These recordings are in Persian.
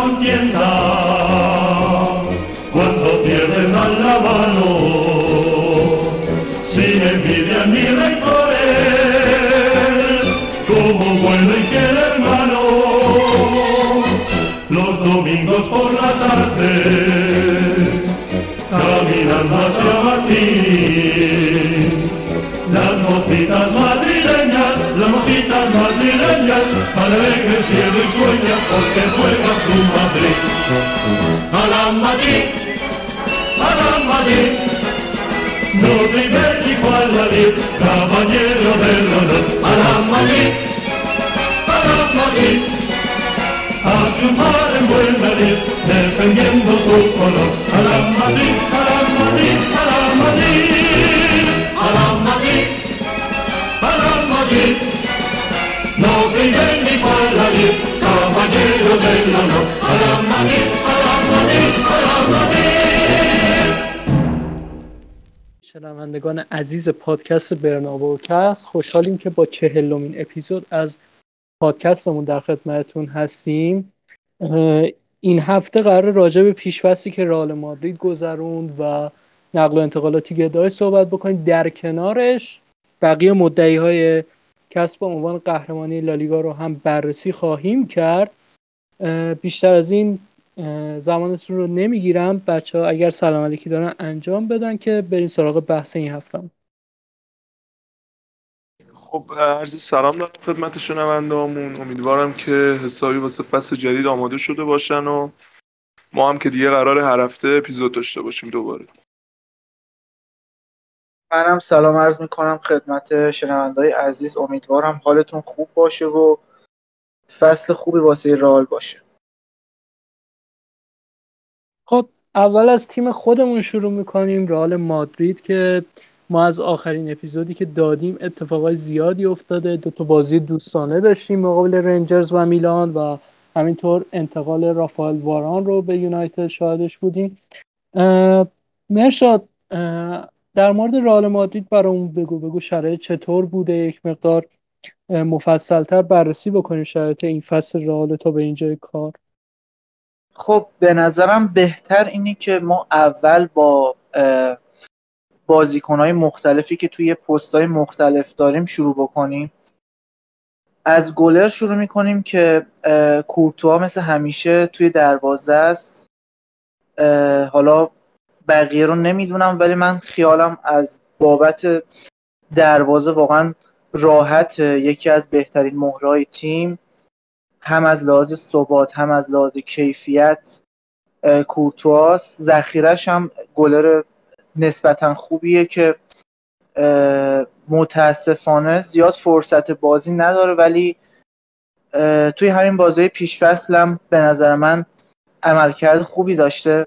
contienda, cuando pierden a la mano, sin envidia ni rencores, como bueno y fiel hermano. Los domingos por la tarde, caminando hacia Martín, las mocitas madrileñas, alegres cielo y sueña porque juega su Madrid. A la Madrid, no vive igual Madrid, caballero del honor. A la Madrid, a triunfar en buen Madrid, defendiendo tu color. A la Madrid, a la Madrid, a la Madrid, a la Madrid, a la Madrid. No viven ni cual Madrid, caballero del honor. A la Madrid, a la Madrid, a la Madrid. شنوندگان عزیز پادکست برنابوکست، خوشحالیم که با 40مین اپیزود از پادکستمون در خدمتتون هستیم. این هفته قرار راجع به پیش‌فصلی که رئال مادرید گذروند و نقل و انتقالاتی که داشت صحبت بکنیم. در کنارش بقیه مدعی‌های کسب عنوان قهرمانی لالیگا رو هم بررسی خواهیم کرد. بیشتر از این زمانتون رو نمیگیرم. بچه‌ها اگر سلام علیکی دارن انجام بدن که بریم سراغ بحث این هفته. خب عرض سلام دارم خدمت شنونده‌هامون. امیدوارم که حسابی واسه فصل جدید آماده شده باشن و ما هم که دیگه قراره هر هفته اپیزود داشته باشیم دوباره. منم سلام عرض میکنم خدمت شنونده‌های عزیز. امیدوارم حالتون خوب باشه و فصل خوبی واسه رئال باشه. خب اول از تیم خودمون شروع میکنیم، رئال مادرید، که ما از آخرین اپیزودی که دادیم اتفاقای زیادی افتاده. 2 بازی دوستانه داشتیم مقابل رنجرز و میلان و همینطور انتقال رافائل واران رو به یونایتد شاهدش بودیم. مرشاد، در مورد رئال مادرید برامون بگو شرایط چطور بوده، یک مقدار مفصل‌تر بررسی بکنیم شرایط این فصل رئال تا به اینجای کار. خب به نظرم بهتر اینه که ما اول با بازیکن‌های مختلفی که توی پست‌های مختلف داریم شروع بکنیم. از گلر شروع می‌کنیم که کورتوا مثل همیشه توی دروازه است. حالا بقیه رو نمیدونم ولی من خیالم از بابت دروازه واقعا راحت، یکی از بهترین مهرهای تیم، هم از لحاظ ثبات هم از لحاظ کیفیت کورتواست. ذخیره‌ش هم گلر نسبتا خوبیه که متاسفانه زیاد فرصت بازی نداره ولی توی همین بازی پیش فصلم به نظر من عملکرد خوبی داشته.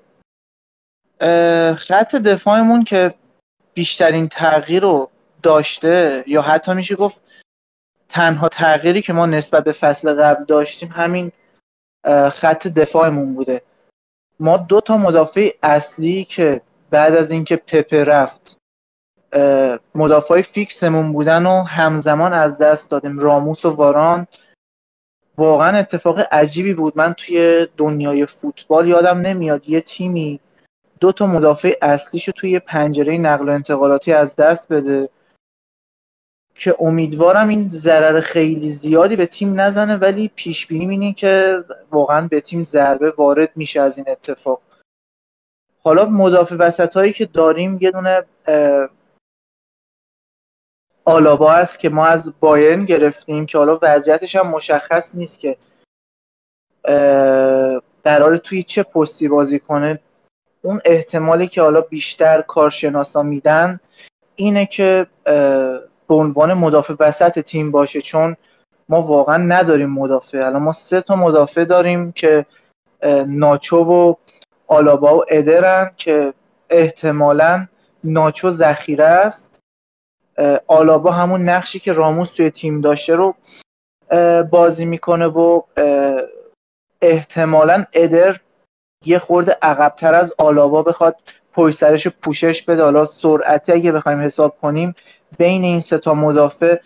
خط دفاعمون که بیشترین تغییر رو داشته، یا حتی میشه گفت تنها تغییری که ما نسبت به فصل قبل داشتیم همین خط دفاعمون بوده. ما 2 مدافع اصلی که بعد از اینکه پپه رفت مدافع فیکسمون بودن و همزمان از دست دادیم، راموس و واران. واقعا اتفاق عجیبی بود. من توی دنیای فوتبال یادم نمیاد یه تیمی 2 مدافع اصلیشو توی پنجره نقل و انتقالاتی از دست بده، که امیدوارم این ضرر خیلی زیادی به تیم نزنه ولی پیش بینی اینه که واقعا به تیم ضربه وارد میشه از این اتفاق. حالا مدافع وسطایی که داریم یه دونه آلابا هست که ما از بایرن گرفتیم که حالا وضعیتش هم مشخص نیست که قراره توی چه پستی بازی کنه. اون احتمالی که حالا بیشتر کارشناسا میدن اینه که به عنوان مدافع وسط تیم باشه، چون ما واقعا نداریم مدافع. الان ما 3 مدافع داریم که ناچو و آلابا و ادرن که احتمالاً ناچو ذخیره است، آلابا همون نقشی که راموس توی تیم داشته رو بازی میکنه و احتمالاً ادر یه خورده عقب‌تر از آلابا بخواد پشت سرش پوشش بده. حالا سرعتی اگه بخوایم حساب کنیم بین این 3 مدافع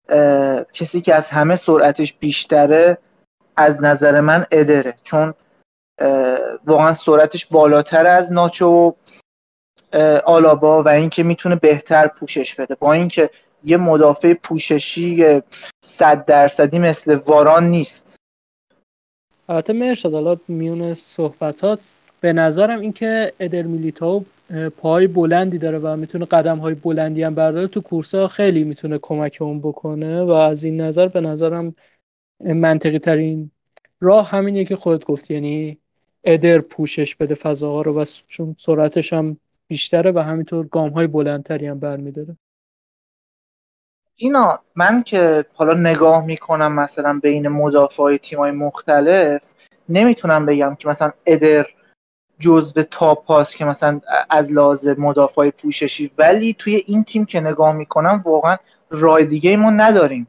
کسی که از همه سرعتش بیشتره از نظر من ادره، چون واقعا سرعتش بالاتر از ناچو و آلابا و اینکه میتونه بهتر پوشش بده، با اینکه یه مدافع پوششی 100% مثل واران نیست. البته مرشد حالا میون صحبتات به نظرم اینکه ادر میلیتائو پای بلندی داره و میتونه قدم‌های بلندی هم برداره تو کورس‌ها خیلی میتونه کمکمون بکنه و از این نظر به نظرم منطقی ترین راه همینیه که خودت گفتی، یعنی ادر پوشش بده فضاها رو و چون سرعتش هم بیشتره و همینطور گام‌های بلندتری هم برمی‌داره. اینا من که حالا نگاه میکنم مثلا بین مدافعای تیم‌های مختلف، نمیتونم بگم که مثلا ادر جزو تاپ هاست که مثلا از لحاظ مدافع پوششی، ولی توی این تیم که نگاه میکنم واقعا راه دیگه ما نداریم.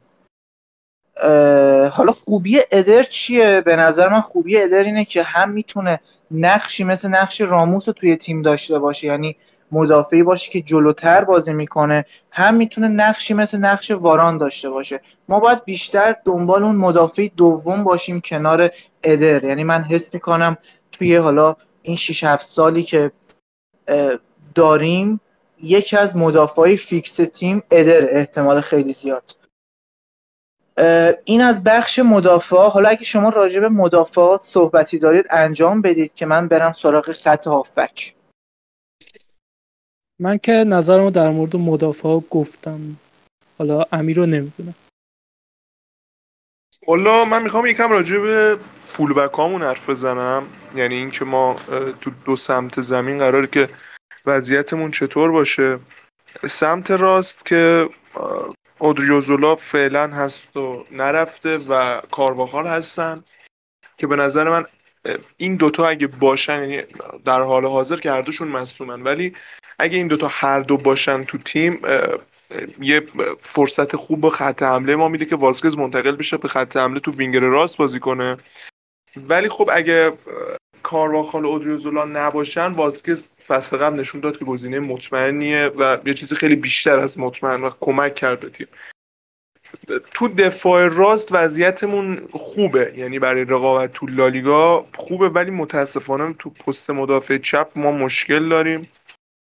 حالا خوبی ادر چیه؟ به نظر من خوبی ادر اینه که هم میتونه نقشی مثل نقش راموس رو توی تیم داشته باشه، یعنی مدافعی باشه که جلوتر بازی میکنه، هم میتونه نقشی مثل نقش واران داشته باشه. ما باید بیشتر دنبال اون مدافع دوم باشیم کنار ادر. یعنی من حس میکنم توی حالا این 6-7 سالی که داریم یکی از مدافعای فیکس تیم ادر احتمال خیلی زیاد. این از بخش مدافعا. حالا اگه شما راجع به مدافعات صحبتی دارید انجام بدید که من برم سراغ خط هافبک. من که نظرمو در مورد مدافعا گفتم، حالا امیر رو نمیدونم. والا من میخوام یکم راجع به فولبک هامون حرف بزنم، یعنی اینکه ما تو دو سمت زمین قراره که وضعیتمون چطور باشه. سمت راست که اودریوزولا فعلا هست و نرفته و کارواخال هستن که به نظر من این دوتا اگه باشن، یعنی در حال حاضر که هر دوشون مصدومن، ولی اگه این دوتا هر دو باشن تو تیم یه فرصت خوب به خط حمله ما میده که واسکز منتقل بشه به خط حمله تو وینگر راست بازی کنه. ولی خب اگه کارواخال و اودریوزولا نباشن، واسکز فصل قبل نشون داد که گزینه مطمئنیه و یه چیزی خیلی بیشتر از مطمئن و کمک کرد به تیم. تو دفاع راست وضعیتمون خوبه، یعنی برای رقابت تو لالیگا خوبه، ولی متاسفانه تو پست مدافع چپ ما مشکل داریم.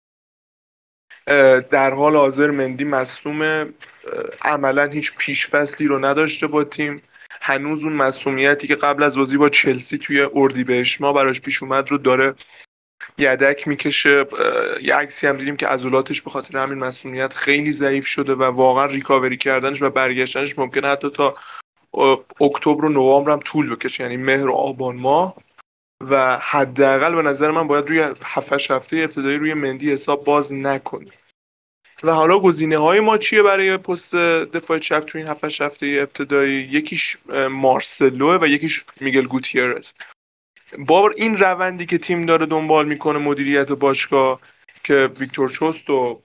در حال حاضر مندی مصدومه، عملا هیچ پیش‌فصلی رو نداشته با تیم. هنوز اون مصدومیتی که قبل از بازی با چلسی توی اردیبهشت ما براش پیش اومد رو داره یدک میکشه. یه عکسی هم دیدیم که عضلاتش به خاطر همین مصدومیت خیلی ضعیف شده و واقعا ریکاوری کردنش و برگشتنش ممکنه حتی تا اکتبر و نوامبر هم طول بکشه، یعنی مهر و آبان ماه. و حداقل به نظر من باید روی 7 هفته ابتدایی روی مندی حساب باز نکنه. و حالا گزینه‌های ما چیه برای پست دفاع چپ تو این 7 هفته ابتدایی؟ یکیش مارسلو و یکیش میگل گوتیرز. با این روندی که تیم داره دنبال میکنه مدیریت باشگاه که ویکتور چوست و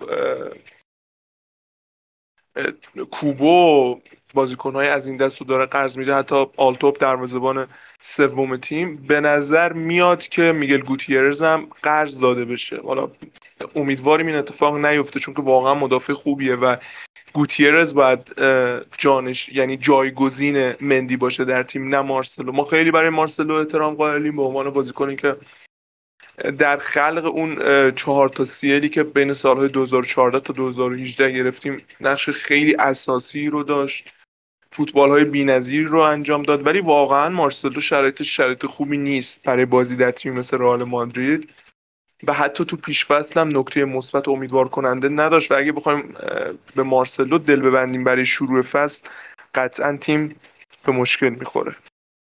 کوبو بازیکن‌های از این دست رو داره قرض میده، حتی آلتوپ دروازه‌بان سوم تیم، به نظر میاد که میگل گوتیرز هم قرض داده بشه. حالا امیدواریم این اتفاق نیفته چون که واقعا مدافع خوبیه و گوتیرز باید جانش، یعنی جایگزین مندی باشه در تیم، نه مارسلو. ما خیلی برای مارسلو احترام قائلیم به عنوان بازیکنی که در خلق اون 4 تا سیلی که بین سالهای 2014 تا 2018 گرفتیم نقش خیلی اساسی رو داشت، فوتبال‌های بی‌نظیر رو انجام داد، ولی واقعا مارسلو شرایط خوبی نیست برای بازی در تیم مثل رئال مادرید و حتی تو پیش‌فصل هم نکته مثبت امیدوار کننده نداشت و اگه بخوایم به مارسلو دل ببندیم برای شروع فصل قطعا تیم به مشکل میخوره.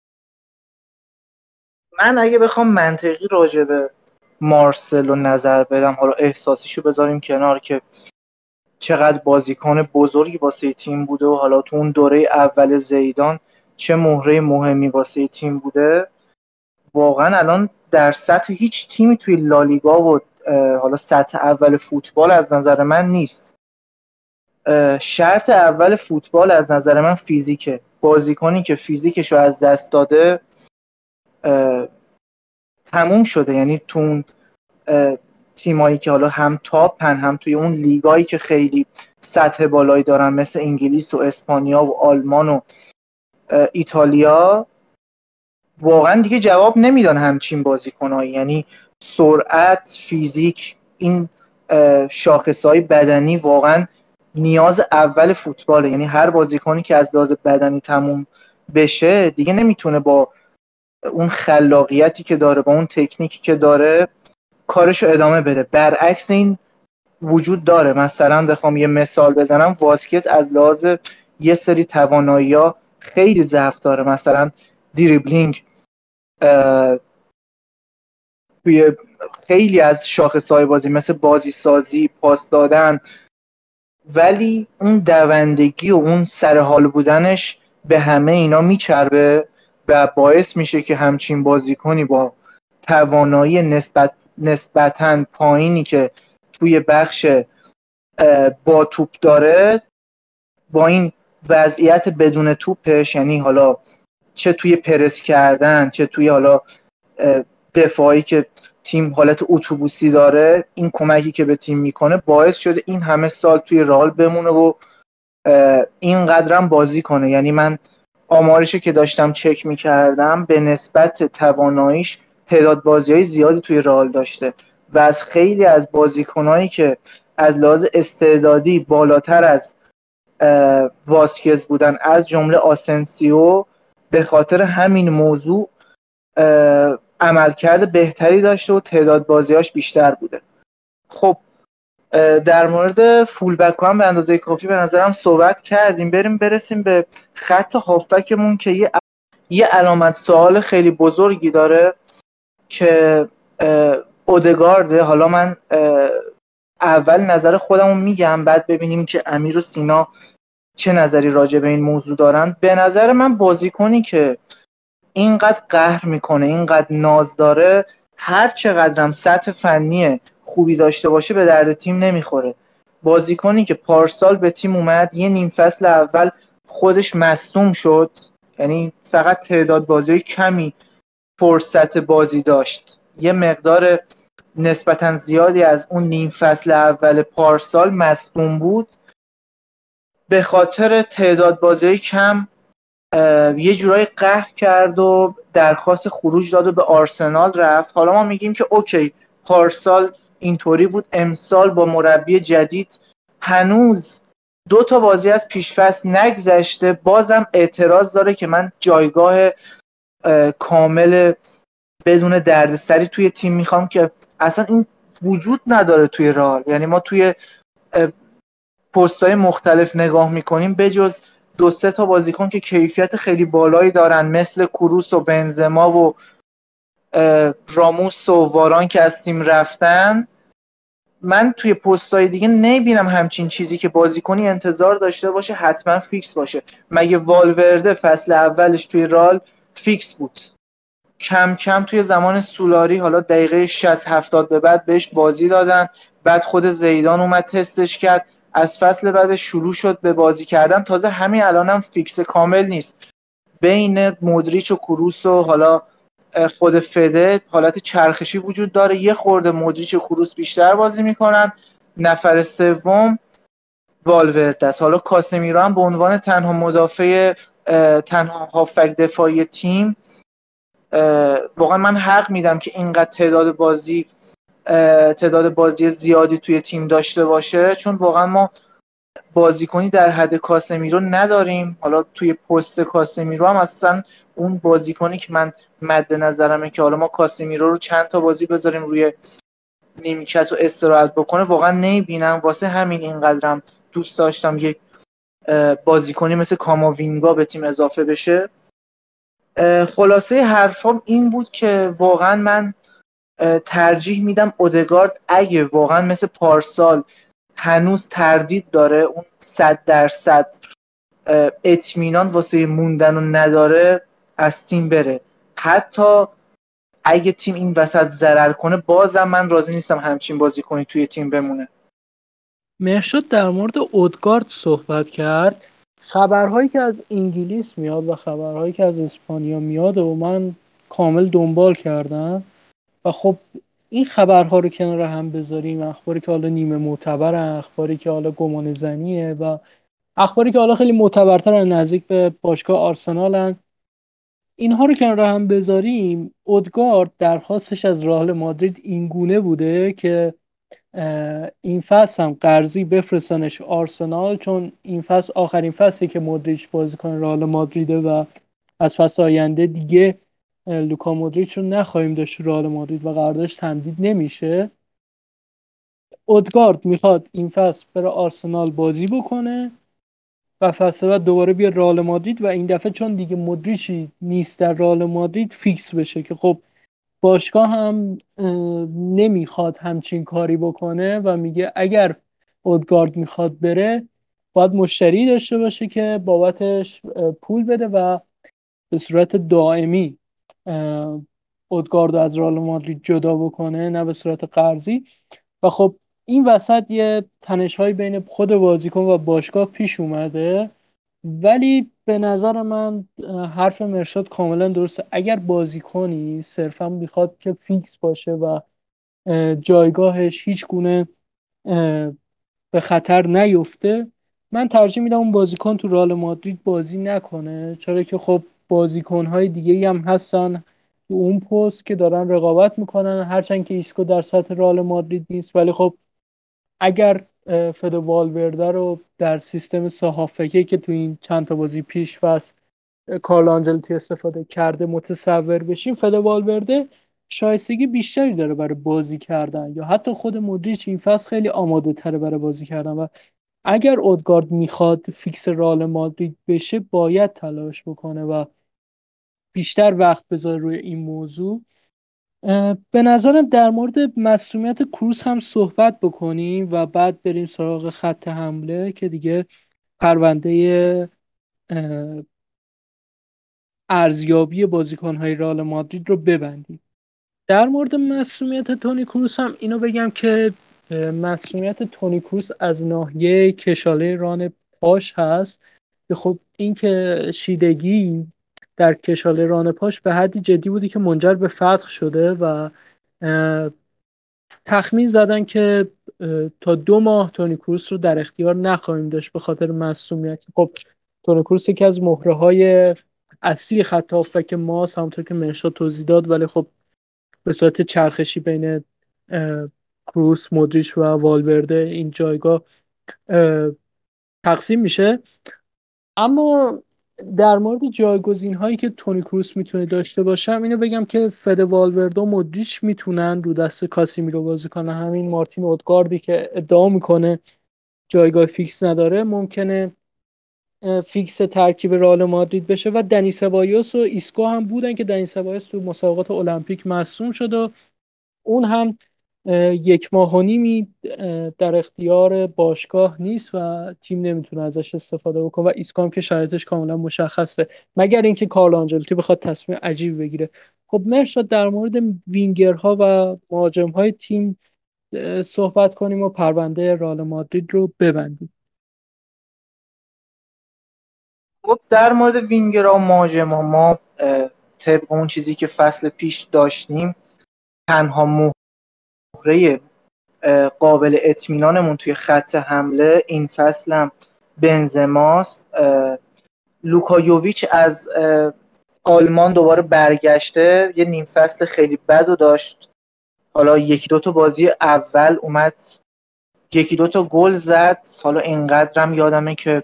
من اگه بخوام منطقی راجع به مارسلو نظر بدم، حالا احساسیشو بذاریم کنار که چقدر بازیکن بزرگی واسه تیم بوده و حالا تو اون دوره اول زیدان چه مهره مهمی واسه تیم بوده، واقعا الان در سطح هیچ تیمی توی لالیگا و حالا سطح اول فوتبال از نظر من نیست. شرط اول فوتبال از نظر من فیزیکه. بازیکنی که فیزیکشو از دست داده تموم شده. یعنی تو اون تیمایی که حالا هم تاپن هم توی اون لیگایی که خیلی سطح بالایی دارن مثل انگلیس و اسپانیا و آلمان و ایتالیا، واقعا دیگه جواب نمیدن همچین بازیکنایی. یعنی سرعت، فیزیک، این شاخصهای بدنی واقعا نیاز اول فوتباله. یعنی هر بازیکنی که از لحاظ بدنی تموم بشه دیگه نمیتونه با اون خلاقیتی که داره، با اون تکنیکی که داره کارشو ادامه بده. برعکس این وجود داره. مثلا بخوام یه مثال بزنم، واسکز از لحاظ یه سری توانایی‌ها خیلی ضعف داره، مثلا دریبلینگ، توی خیلی از شاخصهای بازی مثل بازی سازی، پاس دادن، ولی اون دوندگی و اون سرحال بودنش به همه اینا میچربه و باعث میشه که همچین بازیکنی با توانایی نسبتاً پایینی که توی بخش با توپ داره، با این وضعیت بدون توپش، یعنی حالا چه توی پرس کردن چه توی حالا دفاعی که تیم حالت اتوبوسی داره، این کمکی که به تیم میکنه باعث شده این همه سال توی رئال بمونه و اینقدرم بازی کنه. یعنی من آمارشو که داشتم چک میکردم، به نسبت تواناییش تعداد بازی‌های زیادی توی رئال داشته و از خیلی از بازیکنایی که از لحاظ استعدادی بالاتر از واسکز بودن، از جمله آسنسیو، به خاطر همین موضوع عملکرد بهتری داشته و تعداد بازیاش بیشتر بوده. خب در مورد فول بک هم به اندازه کافی به نظرم صحبت کردیم. برسیم به خط هافبکمون که یه علامت سوال خیلی بزرگی داره که اودگارده. حالا من اول نظر خودمو میگم، بعد ببینیم که امیر و سینا چه نظری راجع به این موضوع دارن. به نظر من بازیکنی که اینقدر قهر میکنه، اینقدر ناز داره، هر چقدرم سطح فنی خوبی داشته باشه به درد تیم نمیخوره. بازیکنی که پارسال به تیم اومد، یه نیم فصل اول خودش مصدوم شد، یعنی فقط تعداد بازی کمی فرصت بازی داشت، یه مقدار نسبتا زیادی از اون نیم فصل اول پارسال مصدوم بود، به خاطر تعداد بازی کم یه جورایی قهر کرد و درخواست خروج داد و به آرسنال رفت. حالا ما میگیم که اوکی، پارسال اینطوری بود، امسال با مربی جدید هنوز 2 تا بازی از پیش‌فصل نگذشته، بازم اعتراض داره که من جایگاه کامل بدون دردسری توی تیم میخوام، که اصلا این وجود نداره توی رئال. یعنی ما توی پست‌های مختلف نگاه میکنیم، بجز 2-3 تا بازیکن که کیفیت خیلی بالایی دارن مثل کروس و بنزما و راموس و واران که از تیم رفتن، من توی پست‌های دیگه نمیبینم همچین چیزی که بازیکنی انتظار داشته باشه حتما فیکس باشه. مگه والورده فصل اولش توی رئال فیکس بود؟ کم کم توی زمان سولاری، حالا دقیقه 60-70 به بعد بهش بازی دادن، بعد خود زیدان اومد تستش کرد، از فصل بعد شروع شد به بازی کردن. تازه همین الانم فیکس کامل نیست. بین مودریچ و کروس و حالا خود فده حالت چرخشی وجود داره، یه خورده مودریچ و کروس بیشتر بازی میکنن، نفر سوم والورده است. حالا کاسمیرو هم به عنوان تنها مدافع، تنها هافک دفاعی تیم، واقعا من حق میدم که اینقدر تعداد بازی زیادی توی تیم داشته باشه، چون واقعا ما بازیکنی در حد کاسمیرو نداریم. حالا توی پست کاسمیرو هم اصلا اون بازیکنی که من مد نظرمه که حالا ما کاسمیرو رو چند تا بازی بذاریم روی نیمکت و استراحت بکنه، واقعا نمیبینم. واسه همین اینقدرم دوست داشتم یک بازیکنی مثل کاماوینگا به تیم اضافه بشه. خلاصه حرفام این بود که واقعا من ترجیح میدم اودگارد اگه واقعا مثل پارسال هنوز تردید داره، اون 100% اطمینان واسه موندن رو نداره، از تیم بره. حتی اگه تیم این وسط ضرر کنه بازم من راضی نیستم همچین بازیکنی توی تیم بمونه. مهرشاد در مورد اودگارد صحبت کرد. خبرهایی که از انگلیس میاد و خبرهایی که از اسپانیا میاد و من کامل دنبال کردم و خب این خبرها رو کنار هم بذاریم، اخباری که حالا نیمه معتبره، اخباری که حالا گمان زنیه و اخباری که حالا خیلی معتبرتر و نزدیک به باشگاه آرسنالن، اینها رو کنار هم بذاریم، اودگارد درخواستش از رئال مادرید این گونه بوده که این فصل هم قرضی بفرستنش آرسنال، چون این فصل آخرین فصلی که مودریچ بازیکن رئال مادریده و از فصل آینده دیگه لوکا مودریچ رو نخواهیم داشت رئال مادرید و قراردادش تمدید نمیشه. اودگارد میخواد این فصل بره آرسنال بازی بکنه و فصل بعد دوباره بیاد رئال مادرید و این دفعه چون دیگه مودریچی نیست در رئال مادرید فیکس بشه، که خب باشگاه هم نمیخواد همچین کاری بکنه و میگه اگر اودگارد میخواد بره باید مشتری داشته باشه که بابتش پول بده و به صورت دائمی اودگارد از رئال مادرید جدا بکنه، نه به صورت قرضی. و خب این وسط یه تنش‌هایی بین خود بازیکن و باشگاه پیش اومده، ولی به نظر من حرف مرشاد کاملا درسته. اگر بازیکنی صرفا میخواد که فیکس باشه و جایگاهش هیچ گونه به خطر نیفته، من ترجیح میدم اون بازیکن تو رئال مادرید بازی نکنه، چرا که خب بازیکن‌های دیگه‌ای هم هستن تو اون پست که دارن رقابت میکنن، هرچند که ایسکو در سطح رئال مادرید نیست، ولی خب اگر فد والورده رو در سیستم ساهافکی که تو این چند تا بازی پیش فصل کارل آنجلوتی استفاده کرده متصور بشیم، فد والورده شایستگی بیشتری داره برای بازی کردن، یا حتی خود مودریچ این فصل خیلی آماده تره برای بازی کردن. و اگر اودگارد میخواد فیکس رئال مادرید بشه باید تلاش بکنه و بیشتر وقت بذاره روی این موضوع. به نظرم در مورد مسئولیت کروس هم صحبت بکنیم و بعد بریم سراغ خط حمله که دیگه پرونده ارزیابی بازیکن‌های رئال مادرید رو ببندیم. در مورد مسئولیت تونی کروس هم اینو بگم که مسئولیت تونی کروس از ناحیه کشاله ران پاش هست که خب این که شیدگی در کشاله ران پاش به حدی جدی بودی که منجر به فتق شده و تخمین زدن که تا 2 ماه تونی کروس رو در اختیار نخواهیم داشت به خاطر مسئولیت. خب تونی کروس یکی از مهره‌های اصلی خط هافبک ماست همونطور که مرشاد توضیح داد، ولی خب به صورت چرخشی بین کروس، مودریچ و والورده این جایگاه تقسیم میشه. اما در مورد جایگزین هایی که تونی کروس میتونه داشته باشه اینو بگم که فد والورده و مودریچ میتونن رو دست کاسیمیرو بازی کنن. همین مارتین اودگاردی که ادعا میکنه جایگاه فیکس نداره ممکنه فیکس ترکیب رئال مادرید بشه. و دنی سبایوس و ایسکو هم بودن که دنی سبایوس تو مسابقات المپیک مصدوم شد و اون هم 1 ماه و نیمی در اختیار باشگاه نیست و تیم نمیتونه ازش استفاده بکنه و ایسکو هم که شرایطش کاملا مشخصه مگر اینکه کارل آنجلوتی بخواد تصمیم عجیب بگیره. خب مرشاد در مورد وینگرها و مهاجمهای تیم صحبت کنیم و پرونده رئال مادرید رو ببندیم. خب در مورد وینگرها و مهاجم‌ها ما طبق اون چیزی که فصل پیش داشتیم تنها مهره قابل اطمینانمون توی خط حمله این فصل هم بنزماست. لوکا یوویچ از آلمان دوباره برگشته، یه نیم فصل خیلی بد رو داشت، حالا 1-2 تا بازی اول اومد 1-2 تا گل زد، حالا اینقدرم یادمه که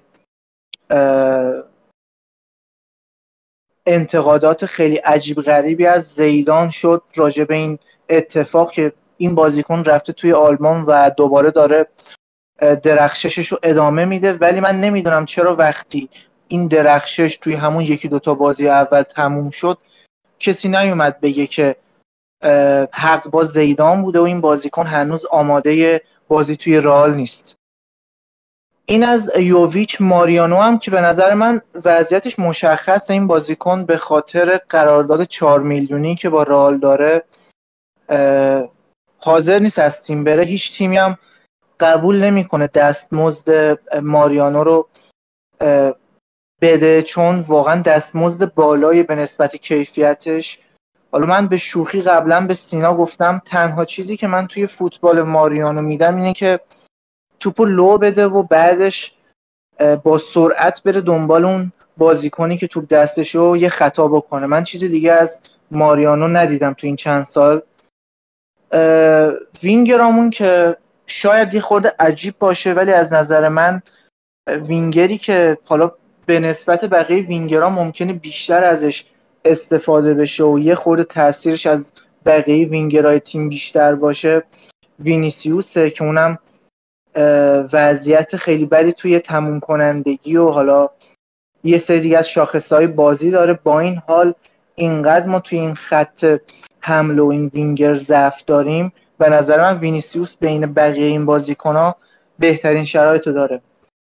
انتقادات خیلی عجیب غریبی از زیدان شد راجع به این اتفاق که این بازیکن رفته توی آلمان و دوباره داره درخششش رو ادامه میده. ولی من نمیدونم چرا وقتی این درخشش توی همون 1-2 تا بازی اول تموم شد کسی نیومد بگه که حق با زیدان بوده و این بازیکن هنوز آماده بازی توی رئال نیست. این از یوویچ. ماریانو هم که به نظر من وضعیتش مشخصه، این بازیکن به خاطر قرارداد 4 میلیونی که با رئال داره حاضر نیست از تیم بره. هیچ تیمی هم قبول نمیکنه دستمزد ماریانو رو بده چون واقعا دستمزد بالایی به نسبت کیفیتش. حالا من به شوخی قبلا به سینا گفتم تنها چیزی که من توی فوتبال ماریانو میدم اینه که توپو لو بده و بعدش با سرعت بره دنبال اون بازیکنی که توپ دستشو یه خطا بکنه. من چیز دیگه از ماریانو ندیدم تو این چند سال. وینگرامون که شاید یه خورده عجیب باشه، ولی از نظر من وینگری که حالا به نسبت بقیه وینگرها ممکنه بیشتر ازش استفاده بشه و یه خورده تاثیرش از بقیه وینگرهای تیم بیشتر باشه، وینیسیوسه که اونم وضعیت خیلی بدی توی تموم کنندگی و حالا یه سری از شاخصهای بازی داره. با این حال اینقدر ما توی این خط حمله و این وینگر ضعف داریم، به نظر من وینیسیوس بین بقیه این بازیکن‌ها بهترین شرایطو داره.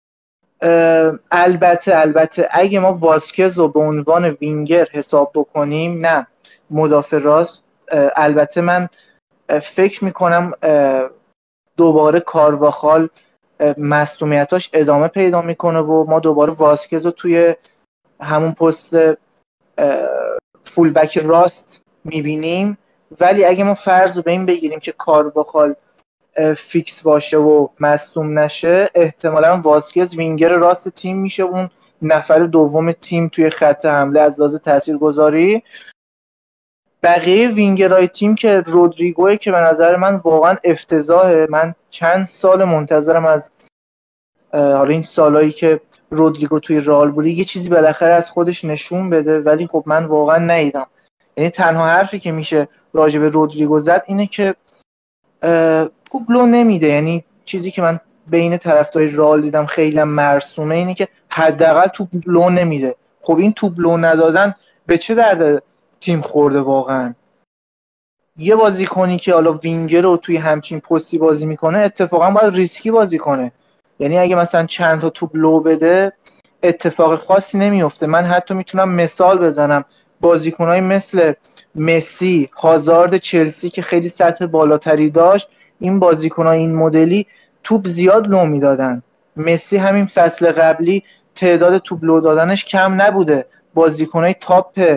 البته اگه ما واسکز رو به عنوان وینگر حساب بکنیم، نه مدافع راست، البته من فکر میکنم دوباره کارواخال مصدومیتاش ادامه پیدا میکنه و ما دوباره واسکز رو توی همون پست فولبک راست میبینیم. ولی اگه ما فرض رو به این بگیریم که کارواخال فیکس باشه و مصدوم نشه، احتمالاً واسکز وینگر راست تیم میشه، اون نفر دوم تیم توی خط حمله از لحاظ تاثیرگذاری. بقیه وینگرهای تیم که رودریگوه که به نظر من واقعا افتضاحه. من چند سال منتظرم از حالا این سالایی که رودریگو توی رئال بود یه چیزی بالاخره از خودش نشون بده، ولی خب من واقعا ندیدم. یعنی تنها حرفی که میشه راجع به رودریگو زد اینه که توپ لو نمیده. یعنی چیزی که من بین طرفدارای رئال دیدم خیلی مرسومه اینه که حداقل توپ لو نمیده. خب این توپ لو ندادن به چه درد تیم خورده واقعا؟ یه بازیکنی که حالا وینگر رو توی همچین پستی بازی میکنه اتفاقا باید ریسکی بازی کنه. یعنی اگه مثلا چند تا توپ لو بده اتفاق خاصی نمیفته. من حتی میتونم مثال بزنم، بازیکنای مثل مسی، هازارد چلسی که خیلی سطح بالاتری داشت، این بازیکنای این مدلی توپ زیاد لو میدادن. مسی همین فصل قبلی تعداد توپ لو دادنش کم نبوده. بازیکنای تاپ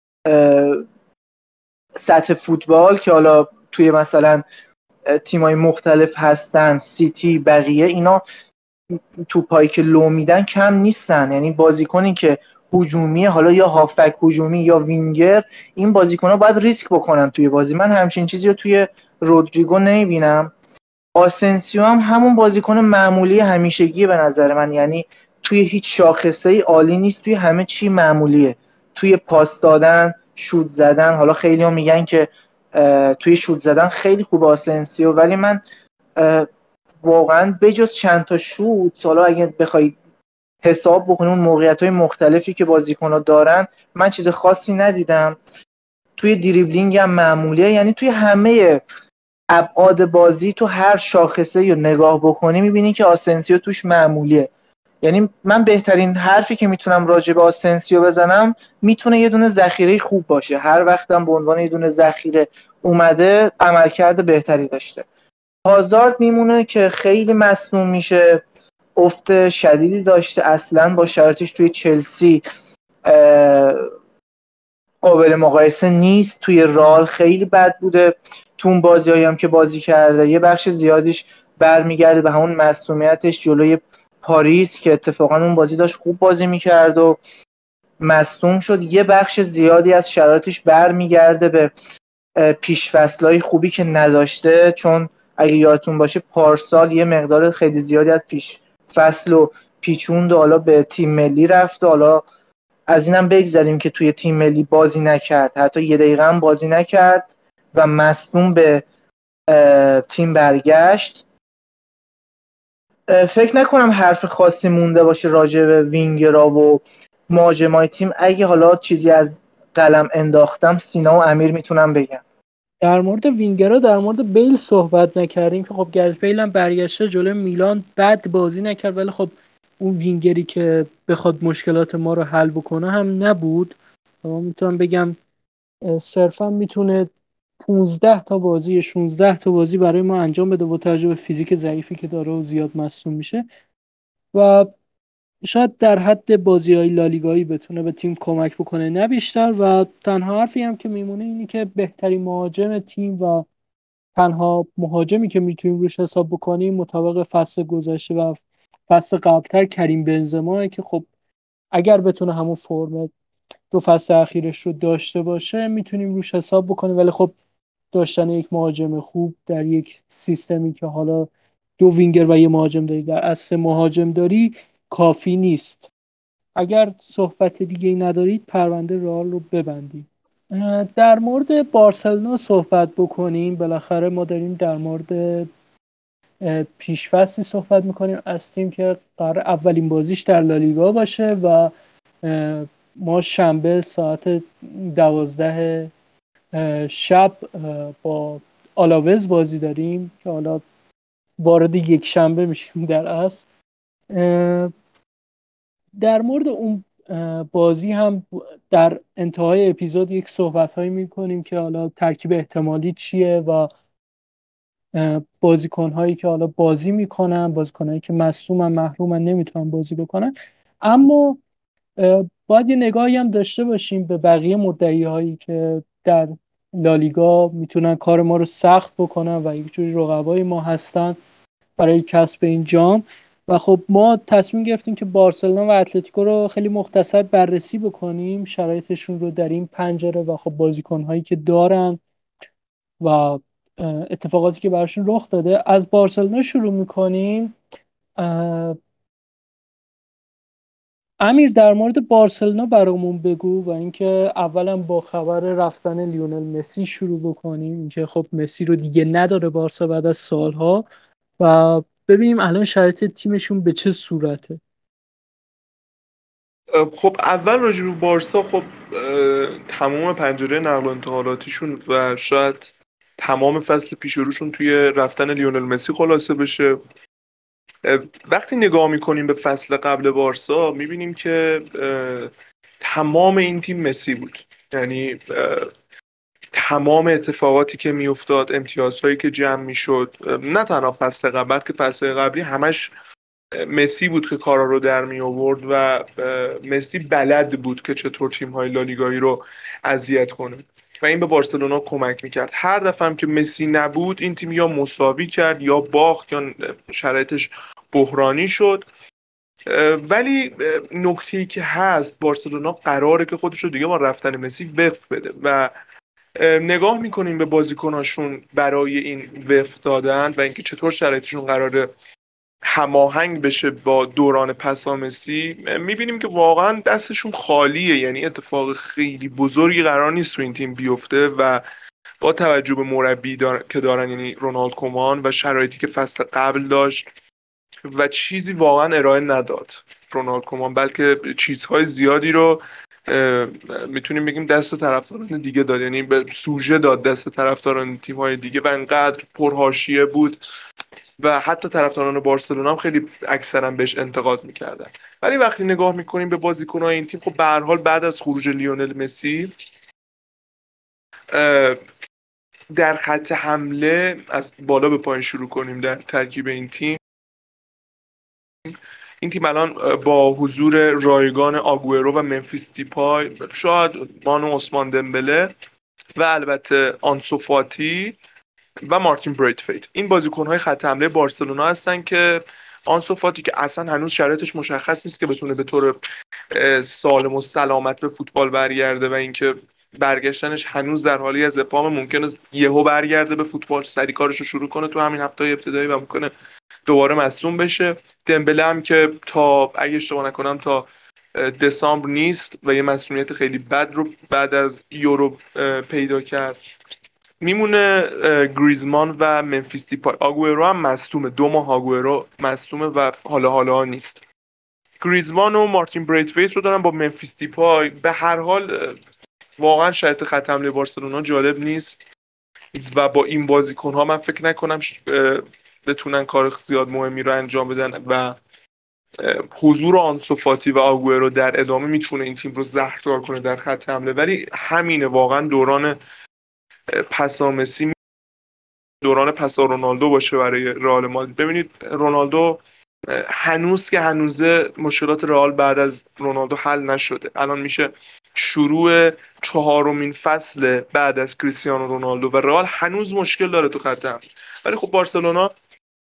سطح فوتبال که حالا توی مثلا تیمای مختلف هستن، سیتی، بقیه، اینا توپایی که لو میدن کم نیستن. یعنی بازیکنی که هجومی، حالا یا هافک هجومی یا وینگر، این بازیکن‌ها باید ریسک بکنن توی بازی. من همچین چیزی رو توی رودریگو نمیبینم. آسنسیو هم همون بازیکن معمولی همیشگیه به نظر من. یعنی توی هیچ شاخصه‌ای عالی نیست، توی همه چی معمولیه. توی پاس دادن، شوت زدن، حالا خیلی‌ها میگن که توی شوت زدن خیلی خوب آسنسیو، ولی من واقعا بجز چند تا شوت، حالا اگه بخوای حساب بکنیم اون موقعیت‌های مختلفی که بازیکن‌ها دارن، من چیز خاصی ندیدم. توی دریبلینگ هم معمولیه. یعنی توی همه ابعاد بازی تو هر شاخصه رو نگاه بکنی میبینی که آسنسیو توش معمولیه. یعنی من بهترین حرفی که میتونم راجع به آسنسیو بزنم، میتونه یه دونه ذخیره خوب باشه. هر وقتم به عنوان یه دونه ذخیره اومده عملکرد بهتری داشته. هازارد میمونه که خیلی مصدوم میشه، افت شدیدی داشته، اصلا با شرایطش توی چلسی قابل مقایسه نیست. توی رئال خیلی بد بوده. تو اون بازیایی هم که بازی کرده یه بخش زیادیش برمیگرده به همون مصدومیتش جلوی پاریس که اتفاقا اون بازی داشت خوب بازی میکرد و مصدوم شد. یه بخش زیادی از شرایطش برمیگرده به پیش‌فصلای خوبی که نداشته، چون اگه یادتون باشه پارسال یه مقدار خیلی زیادی از پیش فصل و پیچوند و حالا به تیم ملی رفت و حالا از اینم بگذاریم که توی تیم ملی بازی نکرد، حتی یه دقیقه هم بازی نکرد و مصدوم به تیم برگشت. فکر نکنم حرف خاصی مونده باشه راجع به وینگرها و مهاجمای تیم. اگه حالا چیزی از قلم انداختم سینا و امیر میتونم بگم. در مورد وینگرها در مورد بیل صحبت نکردیم که خب گرت بیل هم برگشته جلوی میلان، بد بازی نکرد، ولی خب اون وینگری که بخواد مشکلات ما رو حل بکنه هم نبود. میتونم بگم صرفا میتونه 15 تا بازی 16 تا بازی برای ما انجام بده با توجه به فیزیک ضعیفی که داره و زیاد مصدوم میشه و شاید در حد بازی‌های لالیگایی بتونه به تیم کمک بکنه نه بیشتر. و تنها حرفی هم که میمونه اینه که بهترین مهاجم تیم و تنها مهاجمی که میتونیم روش حساب بکنیم مطابق فصل گذشته و فصل قبلتر کریم بنزماه که خب اگر بتونه همون فرم 2 فصل اخیرش رو داشته باشه میتونیم روش حساب بکنیم، ولی خب داشتن یک مهاجم خوب در یک سیستمی که حالا 2 وینگر و 1 مهاجم داری، در اصل 3 مهاجم داری، کافی نیست. اگر صحبت دیگه ای ندارید پرونده رئال رو ببندیم. در مورد بارسلونا صحبت بکنیم. بالاخره ما داریم در مورد پیش‌فصلی صحبت میکنیم از تیم که قرار اولین بازیش در لالیگا باشه و ما شنبه ساعت 12 شب با آلاوز بازی داریم که حالا وارد یک شنبه میشیم در اصل. در مورد اون بازی هم در انتهای اپیزود یک صحبت هایی میکنیم که حالا ترکیب احتمالی چیه و بازیکن هایی که حالا بازی میکنن، بازیکن هایی که مصدومن محرومن نمیتونن بازی بکنن. اما باید یه نگاهی هم داشته باشیم به بقیه مدعی هایی که در لالیگا میتونن کار ما رو سخت بکنن و یک جوری رقبای ما هستن برای کسب این جام. و خب ما تصمیم گرفتیم که بارسلونا و اتلتیکو رو خیلی مختصر بررسی بکنیم، شرایطشون رو در این پنجره و خب بازیکن‌هایی که دارن و اتفاقاتی که براشون رخ داده. از بارسلونا شروع میکنیم. امیر در مورد بارسلونا برامون بگو و اینکه اولا با خبر رفتن لیونل مسی شروع بکنیم، اینکه خب مسی رو دیگه نداره بارسا بعد از سالها، و ببینیم الان شرایط تیمشون به چه صورته. خب اول راجع به بارسا، خب تمام پنجره نقل و انتقالاتیشون و شاید تمام فصل پیش روشون توی رفتن لیونل مسی خلاصه بشه. وقتی نگاه میکنیم به فصل قبل بارسا میبینیم که تمام این تیم مسی بود. یعنی تمام اتفاقاتی که میافتاد، امتیازهایی که جمع میشد، نه تنها فصل قبل بلکه فصل قبلی همش مسی بود که کارا رو در می آورد و مسی بلد بود که چطور تیم‌های لالیگایی رو اذیت کنه و این به بارسلونا کمک میکرد. هر دفعه هم که مسی نبود این تیم یا مساوی کرد یا باخت یا شرایطش بحرانی شد. ولی نکته‌ای که هست، بارسلونا قراره که خودش رو دیگه با رفتن مسی وقف بده و نگاه میکنیم به بازیکناشون برای این وقف دادن و اینکه چطور شرایطشون قراره هماهنگ بشه با دوران پسا مسی، میبینیم که واقعا دستشون خالیه. یعنی اتفاق خیلی بزرگی قرار نیست تو این تیم بیفته و با توجه به مربی که دارن، یعنی رونالد کومان، و شرایطی که فصل قبل داشت و چیزی واقعا ارائه نداد رونالد کومان، بلکه چیزهای زیادی رو میتونیم بگیم دست طرفداران دیگه داد، یعنی به سوژه داد دست طرفداران تیم‌های دیگه و انقدر پرحاشیه بود و حتی طرفداران بارسلونا هم خیلی اکثرا بهش انتقاد میکردن. ولی وقتی نگاه میکنیم به بازیکن‌های این تیم، خب به هر حال بعد از خروج لیونل مسی در خط حمله از بالا به پایین شروع کنیم در ترکیب این تیم الان با حضور رایگان آگوئرو و ممفیس دیپای، شاید مانو عثمان دمبله و البته آنسو فاتی و مارتین برایتویت، این بازیکن‌های خط حمله بارسلونا هستن که آنسو فاتی که اصلا هنوز شرایطش مشخص نیست که بتونه به طور سالم و سلامت به فوتبال برگرده و اینکه برگشتنش هنوز در حالی از ابهام، ممکنه یهو برگرده به فوتبال، سری کارش رو شروع کنه تو همین هفته‌های ابتدایی و ممکنه دوباره مصدوم بشه. دمبله هم که تا اگه اشتباه نکنم تا دسامبر نیست و یه مصدومیت خیلی بد رو بعد از یورو پیدا کرد. میمونه گریزمان و ممفیس دیپای. آگوئرو هم مصدومه، 2 ماه آگوئرو مصدومه و حالا نیست. گریزمان و مارتین برایتویت رو دارن با ممفیس دیپای. به هر حال واقعا شرایط خط حمله بارسلونا جالب نیست و با این بازیکن‌ها من فکر نکنم بتونن کار زیاد مهمی رو انجام بدن و حضور آنسو فاتی و آگوئرو در ادامه میتونه این تیم رو زهردار کنه در خط حمله. ولی همینه واقعا دوران پسا مسی دوران پسا رونالدو باشه برای رئال مادرید. ببینید رونالدو هنوز که هنوزه مشکلات رئال بعد از رونالدو حل نشده. الان میشه شروع 4مین فصل بعد از کریستیانو رونالدو و رئال هنوز مشکل داره تو خط حمله. ولی خب بارسلونا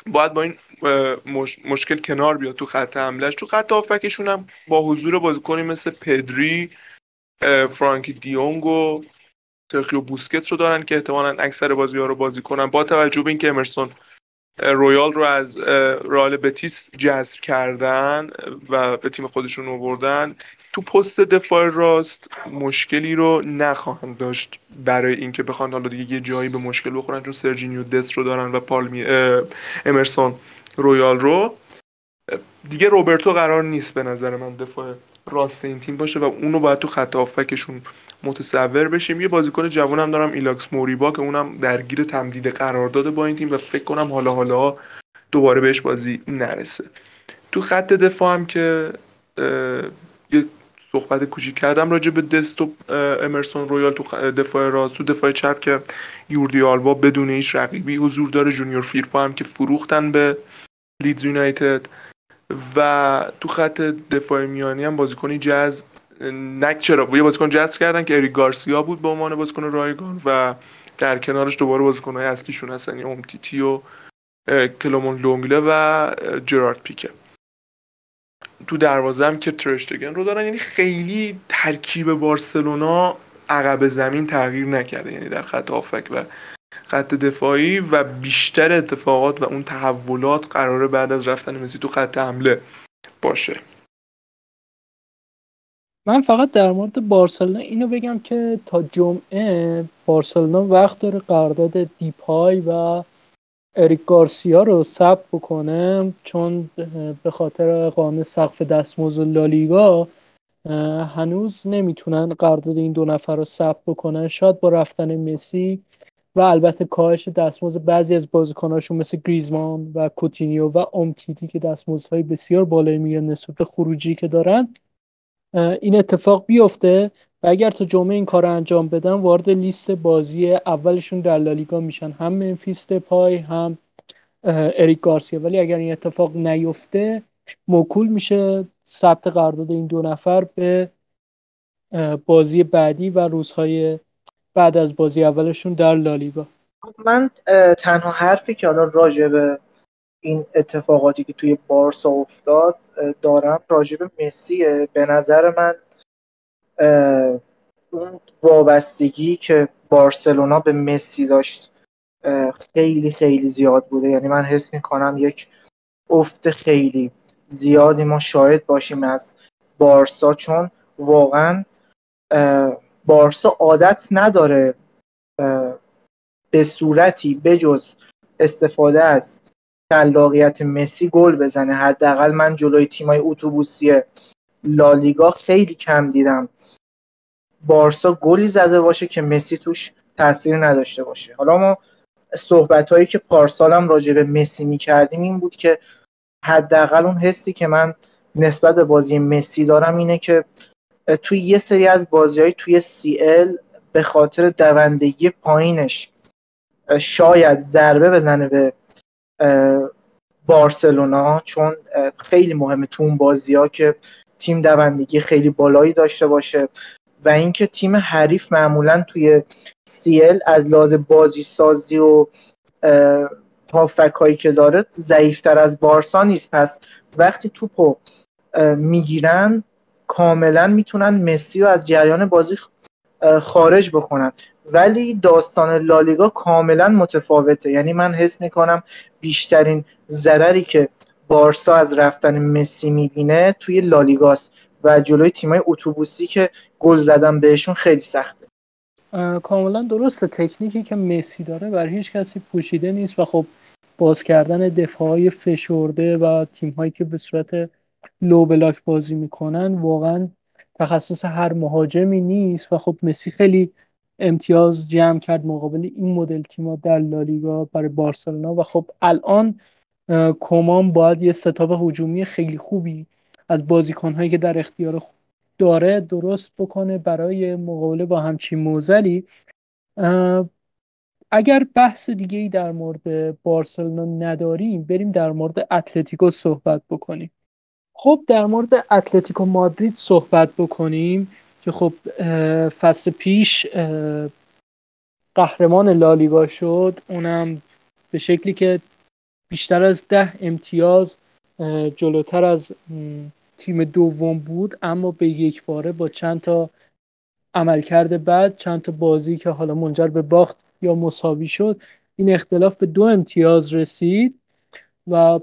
باید با این مشکل کنار بیاد تو خط حملهش. تو خط هافبکشون هم با حضور بازیکنی مثل پدری، فرانکی دیونگ و سرخیو بوسکتس رو دارن که احتمالاً اکثر بازی‌ها رو بازی کنن، با توجه به اینکه امرسون رویال رو از رئال بتیس جذب کردن و به تیم خودشون آوردن. تو پست دفاع راست مشکلی رو نخواهند داشت برای اینکه بخوان حالا دیگه یه جایی به مشکل بخورن، چون سرجینیو دست رو دارن و امرسون رویال رو. دیگه روبرتو قرار نیست به نظر من دفاع راست این تیم باشه و اونو باید تو خط هافبکشون متصور بشیم. یه بازیکن جوونم دارم ایلاکس موریبا که اونم درگیر تمدید قرارداد با این تیم و فکر کنم حالا دوباره بهش بازی نرسه. تو خط دفاع هم که یه صحبت کوچیک کردم راجع به دست و امرسون رویال تو دفاع راست. تو دفاع چپ که یوردی آلبا بدون هیچ رقیبی حضور داره، جونیور فیرپا هم که فروختن به لیدز یونایتد، و تو خط دفاع میانی هم بازیکنی جذب یه بازیکن جذب کردن که اریک گارسیا بود به عنوان بازیکن رایگان و در کنارش دوباره بازیکن‌های اصلیشون هستن، یعنی اومتیتی و کلومون لونگله و جرارد پیکه. تو دروازه هم که ترشتگن رو دارن، یعنی خیلی ترکیب بارسلونا عقب زمین تغییر نکرده، یعنی در خط هافبک و خط دفاعی، و بیشتر اتفاقات و اون تحولات قراره بعد از رفتن مسی تو خط حمله باشه. من فقط در مورد بارسلونا اینو بگم که تا جمعه بارسلونا وقت داره قرارداد دیپای و اریک گارسیا رو ثبت بکنه، چون به خاطر قانون سقف دستمزد لالیگا هنوز نمیتونن قرارداد این دو نفر رو ثبت بکنن. شاید با رفتن مسی و البته کاهش دستمزد بعضی از بازیکناشون مثل گریزمان و کوتینیو و امتیتی که دستمزدهای بسیار بالایی میگیرن نسبت به خروجی که دارن این اتفاق بیفته و اگر تا جمعه این کار رو انجام بدن وارد لیست بازی اولشون در لالیگا میشن، هم منفیس دپای هم اریک گارسیا. ولی اگر این اتفاق نیفته موکول میشه ثبت قرارداد این دو نفر به بازی بعدی و روزهای بعد از بازی اولشون در لالیگا. من تنها حرفی که حالا راجع به این اتفاقاتی که توی بارسا افتاد دارم راجع به مسیه. به نظر من اون وابستگی که بارسلونا به مسی داشت خیلی خیلی زیاد بوده. یعنی من حس میکنم یک افت خیلی زیادی ما شاهد باشیم از بارسا، چون واقعا بارسا عادت نداره به صورتی بجز استفاده از خلاقیت مسی گل بزنه. حداقل من جلوی تیمای اتوبوسی لالیگا خیلی کم دیدم بارسا گلی زده باشه که مسی توش تأثیر نداشته باشه. حالا ما صحبتایی که پارسال هم راجع به مسی می‌کردیم این بود که حداقل اون حسی که من نسبت به بازی مسی دارم اینه که توی یه سری از بازی‌های توی CL به خاطر دوندگی پایینش شاید ضربه بزنه به بارسلونا، چون خیلی مهمه تو اون بازی‌ها که تیم دوندگی خیلی بالایی داشته باشه و اینکه تیم حریف معمولاً توی CL از لحاظ بازی سازی و هافبکایی که داره ضعیف‌تر از بارسا نیست. پس وقتی توپو میگیرن کاملا میتونن مسی رو از جریان بازی خارج بکنن. ولی داستان لالیگا کاملا متفاوته. یعنی من حس میکنم بیشترین ضرری که بارسا از رفتن مسی میبینه توی لالیگاست و جلوی تیمای اتوبوسی که گل زدن بهشون خیلی سخته. کاملا درسته. تکنیکی که مسی داره بر هیچ کسی پوشیده نیست و خب باز کردن دفاعهای فشرده و تیم‌هایی که به صورت لو بلاک بازی میکنن واقعا تخصص هر مهاجمی نیست و خب مسی خیلی امتیاز جمع کرد مقابل این مدل تیم‌ها در لالیگا برای بارسلونا و خب الان کومان باید یه ستاپ هجومی خیلی خوبی از بازیکن‌هایی که در اختیار داره درست بکنه برای مقابله با همچین معضلی. اگر بحث دیگه‌ای در مورد بارسلونا نداریم بریم در مورد اتلتیکو صحبت بکنیم. خب در مورد اتلتیکو مادرید صحبت بکنیم که خب فصل پیش قهرمان لالیگا شد، اونم به شکلی که بیشتر از 10 امتیاز جلوتر از تیم دوم بود، اما به یک باره با چند تا عملکرد بعد، چند تا بازی که حالا منجر به باخت یا مساوی شد، این اختلاف به 2 امتیاز رسید و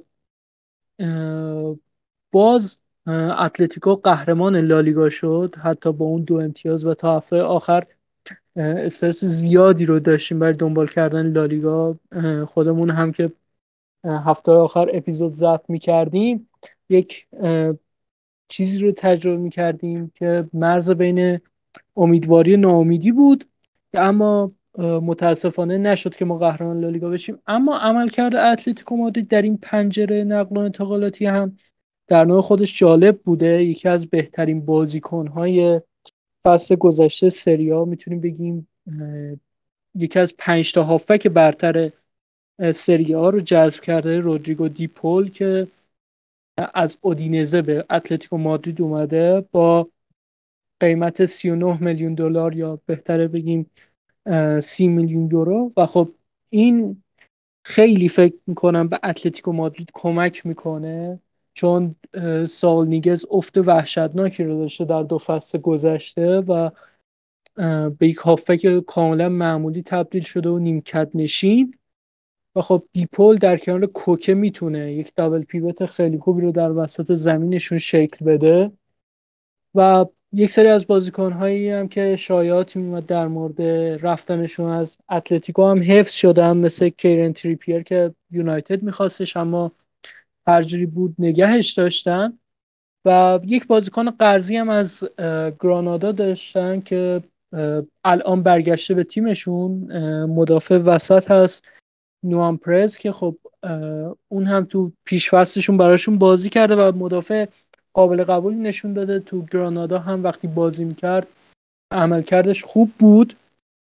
باز اتلتیکو قهرمان لالیگا شد حتی با اون 2 امتیاز و تا هفته آخر استرس زیادی رو داشتیم برای دنبال کردن لالیگا. خودمون هم که هفته آخر اپیزود ضبط می‌کردیم یک چیزی رو تجربه می‌کردیم که مرز بین امیدواری و ناامیدی بود که اما متاسفانه نشد که ما قهرمان لالیگا بشیم. اما عملکرد اتلتیکو مادرید در این پنجره نقل و انتقالاتی هم در نوع خودش جالب بوده. یکی از بهترین بازیکن‌های فصل گذشته سری آ میتونیم بگیم، یکی از 5 تا هافبک برتر سری آ رو جذب کرده، رودریگو دی پول که از اودینزه به اتلتیکو مادرید اومده با قیمت 39 میلیون دلار یا بهتره بگیم 30 میلیون یورو و خب این خیلی فکر میکنم به اتلتیکو مادرید کمک میکنه، چون سال نیگز افت وحشتناکی رو داشته در 2 فصل گذشته و به یک هافبک کاملا معمولی تبدیل شده و نیمکت نشین و خب دیپول در کنار کوکه میتونه یک دابل پیوت خیلی خوبی رو در وسط زمینشون شکل بده. و یک سری از بازیکن‌هایی هم که شایعاتی میومد در مورد رفتنشون از اتلتیکو هم حفظ شدن، مثل کیرن تریپیر که یونایتد میخواستش اما هر جوری بود نگهش داشتن و یک بازیکن قرضی هم از گرانادا داشتن که الان برگشته به تیمشون، مدافع وسط هست نوام پرز که خب اون هم تو پیش‌فصلشون براشون بازی کرده و مدافع قابل قبولی نشون داده. تو گرانادا هم وقتی بازی میکرد عملکردش خوب بود.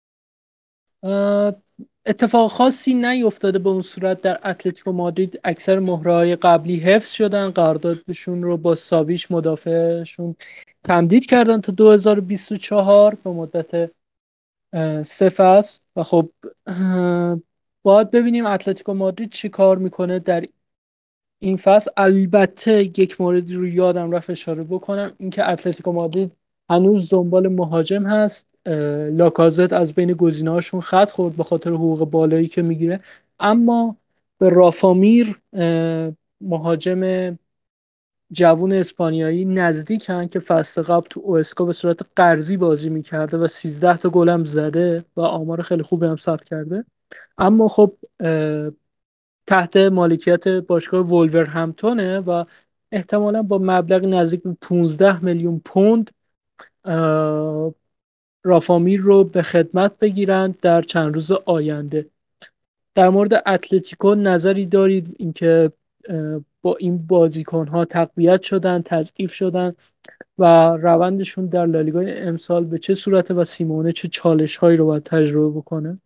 اتفاق خاصی نیفتاده به اون صورت در اتلتیکو مادرید. اکثر مهره‌های قبلی حفظ شدن، قراردادشون رو با ساویچ مدافعشون تمدید کردن تا 2024 به مدت 3 فصل و خب باید ببینیم اتلتیکو مادرید چی کار میکنه در این فصل. البته یک موردی رو یادم رفت اشاره بکنم، اینکه اتلتیکو مادرید هنوز دنبال مهاجم هست. لاکازت از بین گزینه‌هاشون خط خورد به خاطر حقوق بالایی که میگیره، اما به رافامیر مهاجم جوون اسپانیایی نزدیکن که فصل قبل تو اوسکا به صورت قرضی بازی میکرده و 13 تا گل هم زده و آمار خیلی خوبی هم ثبت کرده. اما خب تحت مالکیت باشگاه وولورهمپتونه و احتمالاً با مبلغ نزدیک به 15 میلیون پوند رافامیر رو به خدمت بگیرند در چند روز آینده. در مورد اتلتیکو نظری دارید اینکه با این بازیکن‌ها تقویت شدن، تضعیف شدن و روندشون در لالیگای امسال به چه صورته و سیمونه چه چالش‌هایی رو باید تجربه بکنه؟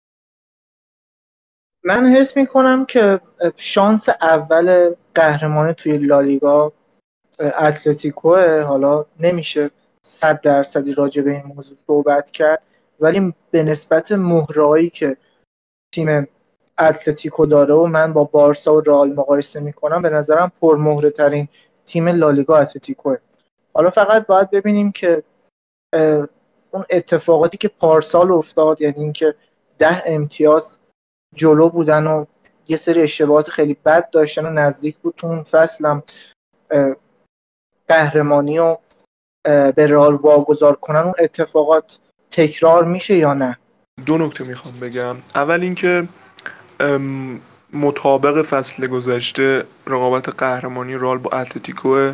من حس میکنم که شانس اول قهرمانی توی لالیگا اتلتیکوه. حالا نمیشه 100% راجع به این موضوع صحبت کرد، ولی به نسبت مهرهایی که تیم اتلتیکو داره و من با بارسا و رئال مقایسه میکنم، به نظرم پرمهره ترین تیم لالیگا اتلتیکوه. حالا فقط باید ببینیم که اون اتفاقاتی که پارسال افتاد، یعنی اینکه 10 امتیاز جلو بودن و یه سری اشتباهات خیلی بد داشتن و نزدیک بود تو اون فصلم قهرمانی و به رئال واگذار کنن، اون اتفاقات تکرار میشه یا نه؟ 2 نکته میخوام بگم. اول اینکه مطابق فصل گذشته رقابت قهرمانی رئال با اتلتیکو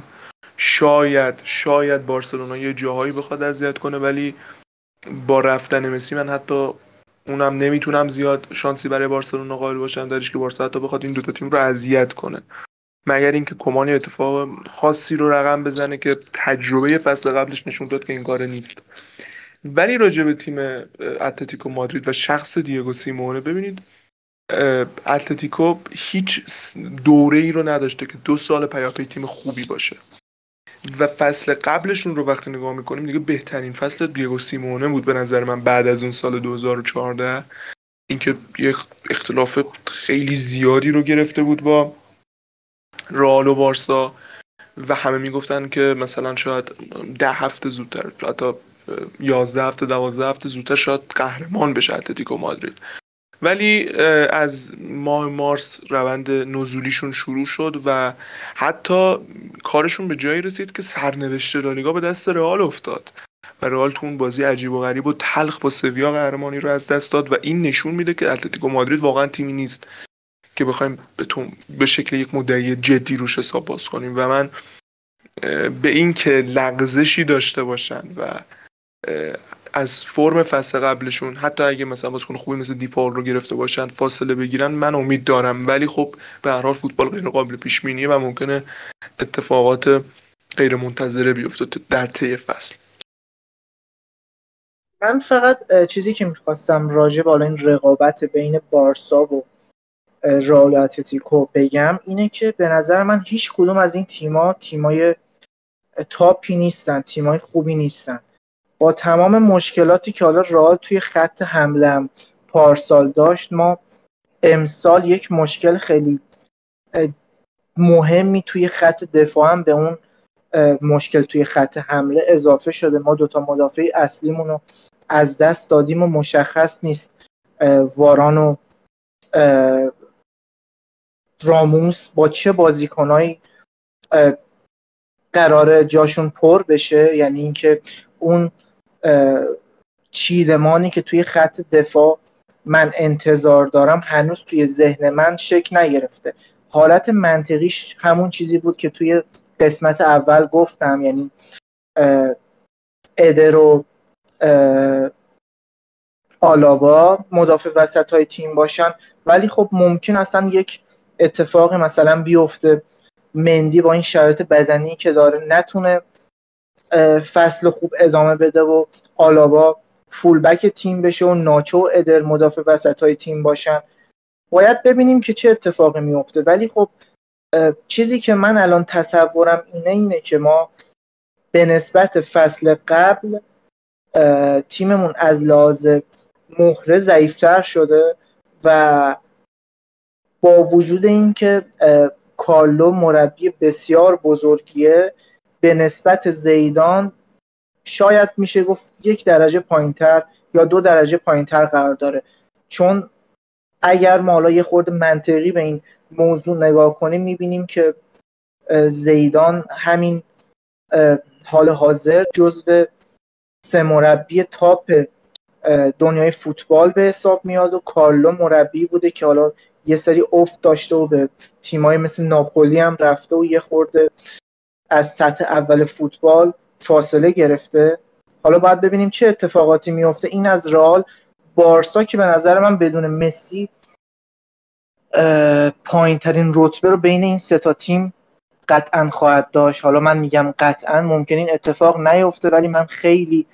شاید بارسلونا یه جاهایی بخواد اذیت کنه، ولی با رفتن مسی من حتی اونم نمیتونم زیاد شانسی برای بارسلونا قائل باشم درش که بارسا حتی بخواد این 2 تا تیم رو اذیت کنه، مگر اینکه کمان اتفاق خاصی رو رقم بزنه که تجربه فصل قبلش نشون داد که این کار نیست. ولی راجع به تیم اتلتیکو مادرید و شخص دیگو سیمونه، ببینید اتلتیکو هیچ دوره‌ای رو نداشته که 2 سال پیاپی تیم خوبی باشه و فصل قبلشون رو وقتی نگاه میکنیم دیگه بهترین فصل دیگو سیمونه بود به نظر من بعد از اون سال 2014. اینکه یک اختلاف خیلی زیادی رو گرفته بود با رئال و بارسا و همه میگفتن که مثلا شاید 10 هفته زودتر، حتی 11 هفته 12 هفته زودتر شاید قهرمان بشه اتلتیکو مادرید. ولی از ماه مارس روند نزولیشون شروع شد و حتی کارشون به جایی رسید که سرنوشت لالیگا به دست رئال افتاد و رئال تو اون بازی عجیب و غریب و تلخ با سویا قهرمانی رو از دست داد و این نشون میده که اتلتیکو مادرید واقعا تیمی نیست که بخوایم به شکل یک مدعی جدی روش حساب باز کنیم و من به این که لغزشی داشته باشن و از فرم فصل قبلشون حتی اگه مثلا بازیکن خوبی مثل دیپال رو گرفته باشن فاصله بگیرن، من امید دارم. ولی خب به هر حال فوتبال غیر قابل پیش بینیه و ممکنه اتفاقات غیر منتظره بیفته در طی فصل. من فقط چیزی که میخواستم راجع به این رقابت بین بارسا و رئال اتلتیکو بگم اینه که به نظر من هیچ کدوم از این تیمای تاپی نیستن، تیمای خوبی نیستن. با تمام مشکلاتی که حالا رئال توی خط حمله پارسال داشت، ما امسال یک مشکل خیلی مهمی توی خط دفاع هم به اون مشکل توی خط حمله اضافه شده. ما دوتا مدافع اصلیمون رو از دست دادیم و مشخص نیست واران و راموس با چه بازیکنایی قراره جاشون پر بشه. یعنی اینکه اون چیدمانی که توی خط دفاع من انتظار دارم هنوز توی ذهن من شکل نگرفته. حالت منطقیش همون چیزی بود که توی قسمت اول گفتم، یعنی ادر و آلابا مدافع وسط های تیم باشن. ولی خب ممکن اصلا یک اتفاقی مثلا بیفته مندی با این شرایط بدنی که داره نتونه فصل خوب ادامه بده و آلابا فولبک تیم بشه و ناچو و ادر مدافع وسط های تیم باشن. باید ببینیم که چه اتفاقی میفته. ولی خب چیزی که من الان تصورم اینه که ما به نسبت فصل قبل تیممون از لحاظ مهره ضعیفتر شده و با وجود این که کارلو مربی بسیار بزرگیه، به نسبت زیدان شاید میشه گفت 1 درجه پایینتر یا 2 درجه پایینتر قرار داره. چون اگر ما حالا یه خورده منطقی به این موضوع نگاه کنیم میبینیم که زیدان همین حال حاضر جزو 3 مربی تاپ دنیای فوتبال به حساب میاد و کارلو مربی بوده که حالا یه سری افت داشته و به تیمای مثل ناپولی هم رفته و یه خورده از سطح اول فوتبال فاصله گرفته. حالا باید ببینیم چه اتفاقاتی میفته. این از رئال. بارسا که به نظر من بدون مسی پایین ترین رتبه رو بین این 3 تا تیم قطعا خواهد داشت. حالا من میگم قطعا، ممکن این اتفاق نیفته ولی من خیلی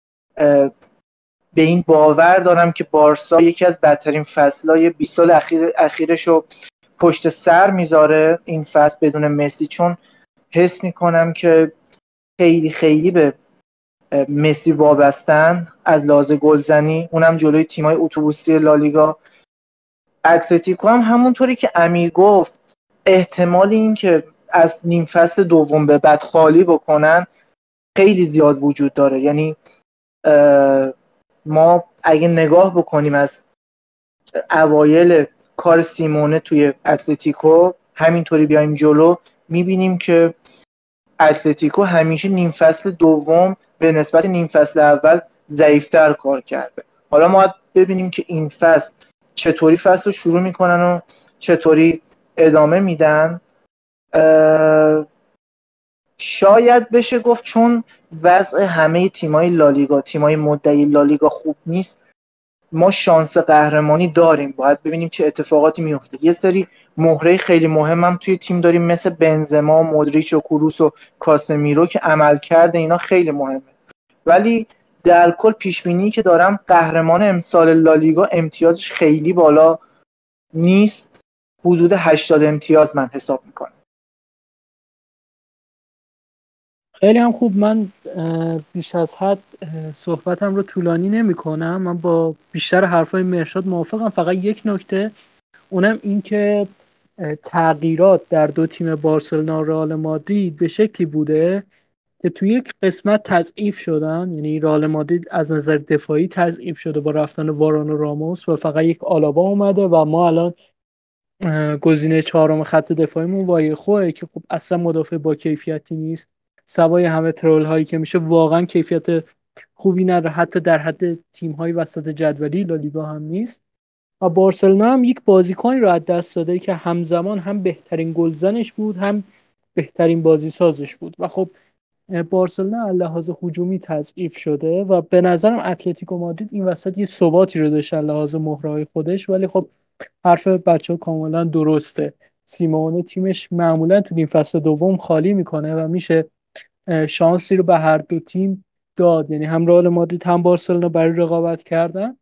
به این باور دارم که بارسا یکی از بدترین فصلای 20 سال اخیرش رو پشت سر میذاره این فصل بدون مسی، چون حس میکنم که خیلی خیلی به مسی وابستن از لحاظ گلزنی، اونم جلوی تیمای اتوبوسی لالیگا. اتلتیکو هم همونطوری که امیر گفت احتمال این که از نیم فصل دوم به بعد خالی بکنن خیلی زیاد وجود داره. یعنی ما اگه نگاه بکنیم از اوایل کار سیمونه توی اتلتیکو همینطوری بیایم جلو، میبینیم که اتلتیکو همیشه نیم فصل دوم به نسبت نیم فصل اول ضعیفتر کار کرده. حالا ما ببینیم که این فصل چطوری فصل رو شروع میکنن و چطوری ادامه میدن. شاید بشه گفت چون وضع همه تیمای لالیگا، تیمای مدعی لالیگا خوب نیست، ما شانس قهرمانی داریم. باید ببینیم چه اتفاقاتی میفته. یه سری مهره خیلی مهم هم توی تیم داریم مثل بنزما، مودریچ و کروس و کاسمیرو که عمل کرده اینا خیلی مهمه. ولی در کل پیش بینی که دارم قهرمان امسال لالیگا امتیازش خیلی بالا نیست، حدود 80 امتیاز من حساب میکنم. خیلی هم خوب. من بیش از حد صحبتم رو طولانی نمی کنم. من با بیشتر حرفای مرشاد موافقم. فقط یک نکته، اونم این که تغییرات در دو تیم بارسلونا و رئال مادرید به شکلی بوده که توی یک قسمت تضعیف شدن. یعنی رئال مادرید از نظر دفاعی تضعیف شده با رفتن واران و راموس و فقط یک آلابا اومده و ما الان گزینه چهارم خط دفاعیمون وایخوه که خب اصلا مدافع با کیفیتی نیست. سوای همه ترول هایی که میشه واقعا کیفیت خوبی نداره، حتی در حد تیم های وسط جدولی لالیگا هم نیست. و بارسلونا هم یک بازیکنی رو از دست داده که همزمان هم بهترین گلزنش بود هم بهترین بازی سازش بود و خب بارسلونا از لحاظ هجومی تضعیف شده و به نظرم اتلتیکو مادرید این وسط یه ثباتی رو داشت از لحاظ مهرهای خودش. ولی خب حرف بچه ها کاملا درسته. سیمونه تیمش معمولا تو این فصل دوم خالی میکنه و میشه شانسی رو به هر دو تیم داد. یعنی هم رئال مادرید هم بارسلونا برای رقابت کردن،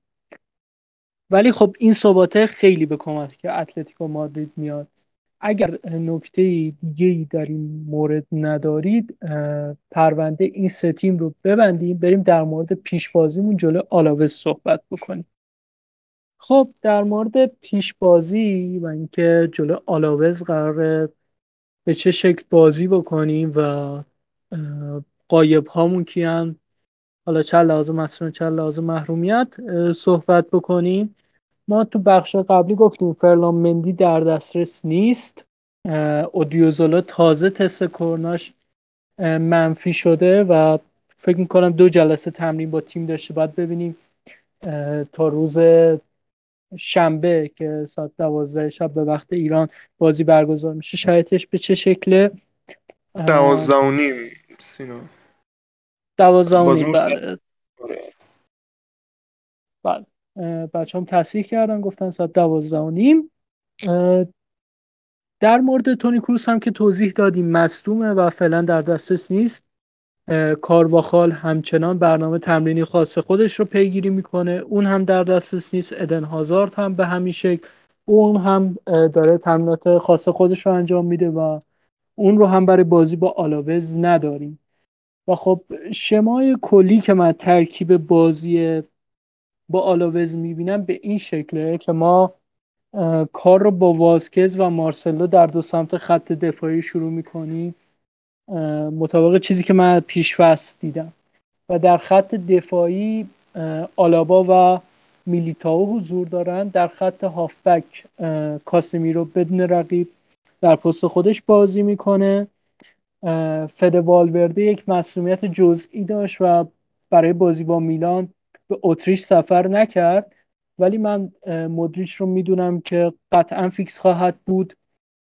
ولی خب این ثباته خیلی به کمک که اتلتیکو مادرید میاد. اگر نکته دیگه‌ای در این مورد ندارید پرونده این سه تیم رو ببندیم، بریم در مورد پیشبازیمون جلو آلاوز صحبت بکنیم. خب در مورد پیشبازی و اینکه جلو آلاوز قراره به چه شکل بازی بکنیم و غایب هامون کیان، حالا چه لحاظ مسئولیت چه لحاظ محرومیت صحبت بکنیم. ما تو بخش قبلی گفتیم فرلان مندی در دسترس نیست. اودیوزولا تازه تست کروناش منفی شده و فکر میکنم 2 جلسه تمرین با تیم داشته. باید ببینیم تا روز شنبه که ساعت 12 شب به وقت ایران بازی برگزار میشه شرایطش به چه شکله. 12:30 سینا. 12:30 بله. بله بچه هم تصحیح کردن گفتن ساعت 12:30. در مورد تونی کروس هم که توضیح دادیم مصدومه و فعلا در دسترس نیست. کارواخال همچنان برنامه تمرینی خاص خودش رو پیگیری میکنه، اون هم در دسترس نیست. ادن هازارد هم به همین شکل، اون هم داره تمرینات خاص خودش رو انجام میده و اون رو هم برای بازی با آلاوز نداریم. و خب شمای کلی که من ترکیب بازی با آلاوز میبینم به این شکله که ما کار رو با واسکز و مارسلو در دو سمت خط دفاعی شروع میکنیم مطابق چیزی که من پیش فصل دیدم و در خط دفاعی آلابا و میلیتائو حضور دارن. در خط هافبک کاسمیرو بدون رقیب در پست خودش بازی میکنه. فد والورده یک مسئولیت جزئی داشت و برای بازی با میلان به اتریش سفر نکرد، ولی من مودریچ رو میدونم که قطعا فیکس خواهد بود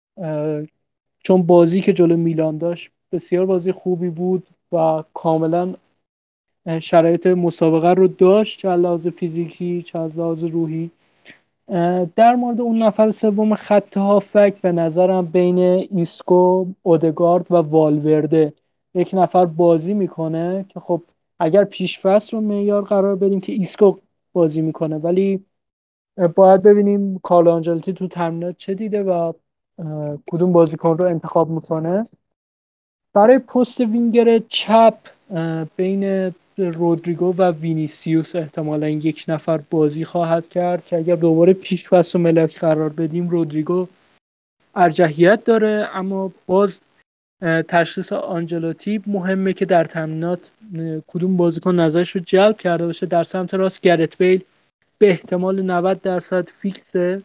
چون بازی که جلو میلان داشت بسیار بازی خوبی بود و کاملا شرایط مسابقه رو داشت، چه از لحاظ فیزیکی چه از لحاظ روحی. در مورد اون نفر سوم خط هافک به نظرم بین ایسکو، اودگارد و والورده یک نفر بازی میکنه که خب اگر پیش‌فصل رو معیار قرار بدیم که ایسکو بازی میکنه، ولی باید ببینیم کارلو آنجلوتی تو تمرینات چه دیده و کدوم بازیکن رو انتخاب میکنه. برای پست وینگر چپ بین رودریگو و وینیسیوس احتمالا یک نفر بازی خواهد کرد که اگر دوباره پیش پس و ملک قرار بدیم رودریگو ارجحیت داره، اما باز تشخیص آنجلوتی مهمه که در تمرینات کدوم بازیکن نظرش رو جلب کرده باشه. در سمت راست گرت بیل به احتمال 90% فیکسه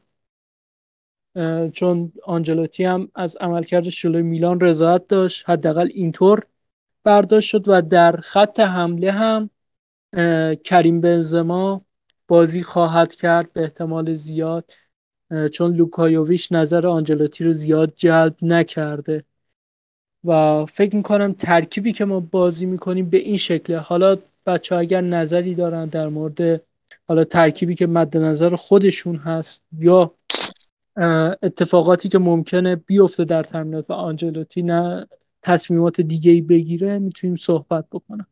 چون آنجلوتی هم از عملکردش جلوی میلان رضایت داشت، حداقل اینطور برداشت شد. و در خط حمله هم کریم بنزما بازی خواهد کرد به احتمال زیاد چون لوکایوویچ نظر آنجلوتی رو زیاد جلب نکرده و فکر میکنم ترکیبی که ما بازی میکنیم به این شکله. حالا بچه ها اگر نظری دارن در مورد حالا ترکیبی که مد نظر خودشون هست یا اتفاقاتی که ممکنه بیفته در تمرینات و آنجلوتی نه تصمیمات دیگه‌ای بگیره میتونیم صحبت بکنم.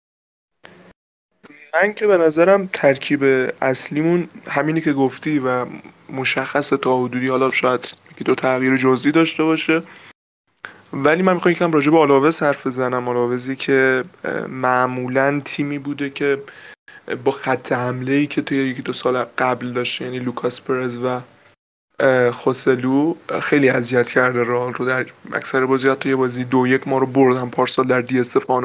من که به نظرم ترکیب اصلیمون همینی که گفتی و مشخص تا حدودی، حالا شاید یکی دو تغییر جزئی داشته باشه. ولی من میخوام یکم راجع به آلاوز حرف بزنم. آلاوزی که معمولاً تیمی بوده که با خط حمله‌ای که توی یکی دو سال قبل داشته، یعنی لوکاس پرز و خوسلو، خیلی اذیت کرده رئال رو. در اکثر بازی‌ها توی بازی 2-1 ما رو بردن پارسال در دی استفانو.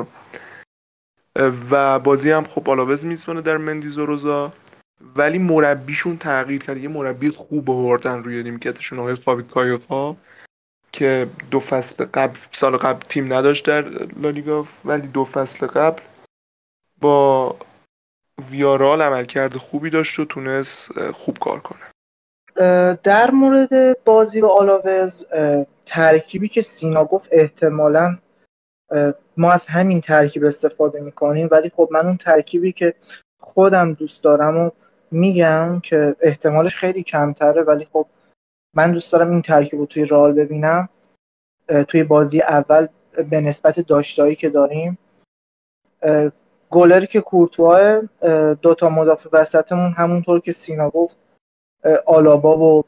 و بازی هم خب آلاوز میزبانه در مندیزوروزا، ولی مربیشون تغییر کرد. یه مربی خوب آوردن روی نیمکتشون، آقای خاوی کایوفا، که سال قبل تیم نداشت در لالیگا، ولی 2 فصل قبل با ویارال عملکرد خوبی داشت و تونست خوب کار کنه. در مورد بازی با آلاوز، ترکیبی که سینا گفت احتمالاً ما از همین ترکیب استفاده میکنیم، ولی خب من اون ترکیبی که خودم دوست دارم و میگم که احتمالش خیلی کمتره، ولی خب من دوست دارم این ترکیب رو توی رئال ببینم. توی بازی اول به نسبت داشته‌هایی که داریم، گلری که کورتواه، 2 تا مدافع وسطمون همونطور که سینا گفت آلابا و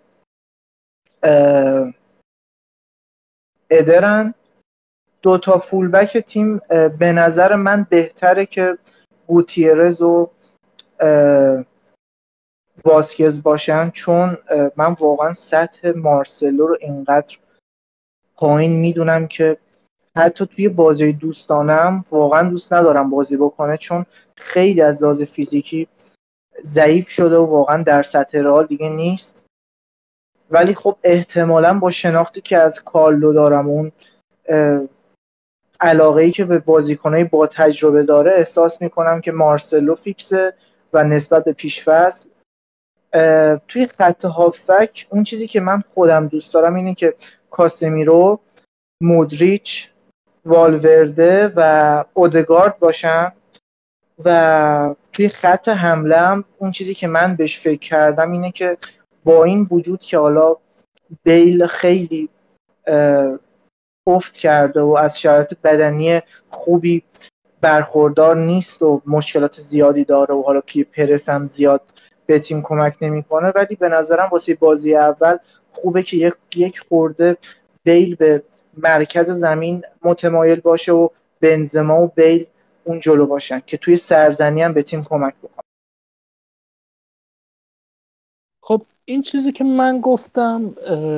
ادرن. 2 تا فولبک تیم به نظر من بهتره که گوتیرز و واسکز باشن، چون من واقعا سطح مارسلو رو اینقدر پایین میدونم که حتی توی بازی دوستانم واقعا دوست ندارم بازی بکنه، چون خیلی از لحاظ فیزیکی ضعیف شده و واقعا در سطح رئال دیگه نیست. ولی خب احتمالاً با شناختی که از کارلو دارم، اون علاقه‌ای که به بازیکنای با تجربه داره، احساس میکنم که مارسلو فیکسه و نسبت به پیش‌فصل توی خط هافک اون چیزی که من خودم دوست دارم اینه که کاسمیرو، مودریچ، والورده و اودگارد باشن. و توی خط حمله هم اون چیزی که من بهش فکر کردم اینه که با این وجود که حالا بیل خیلی افت کرده و از شرایط بدنی خوبی برخوردار نیست و مشکلات زیادی داره و حالا توی پرس هم زیاد به تیم کمک نمیکنه، ولی به نظرم واسه بازی اول خوبه که یک خورده بیل به مرکز زمین متمایل باشه و بنزما و بیل اون جلو باشن که توی سرزنی هم به تیم کمک بکنه. خب این چیزی که من گفتم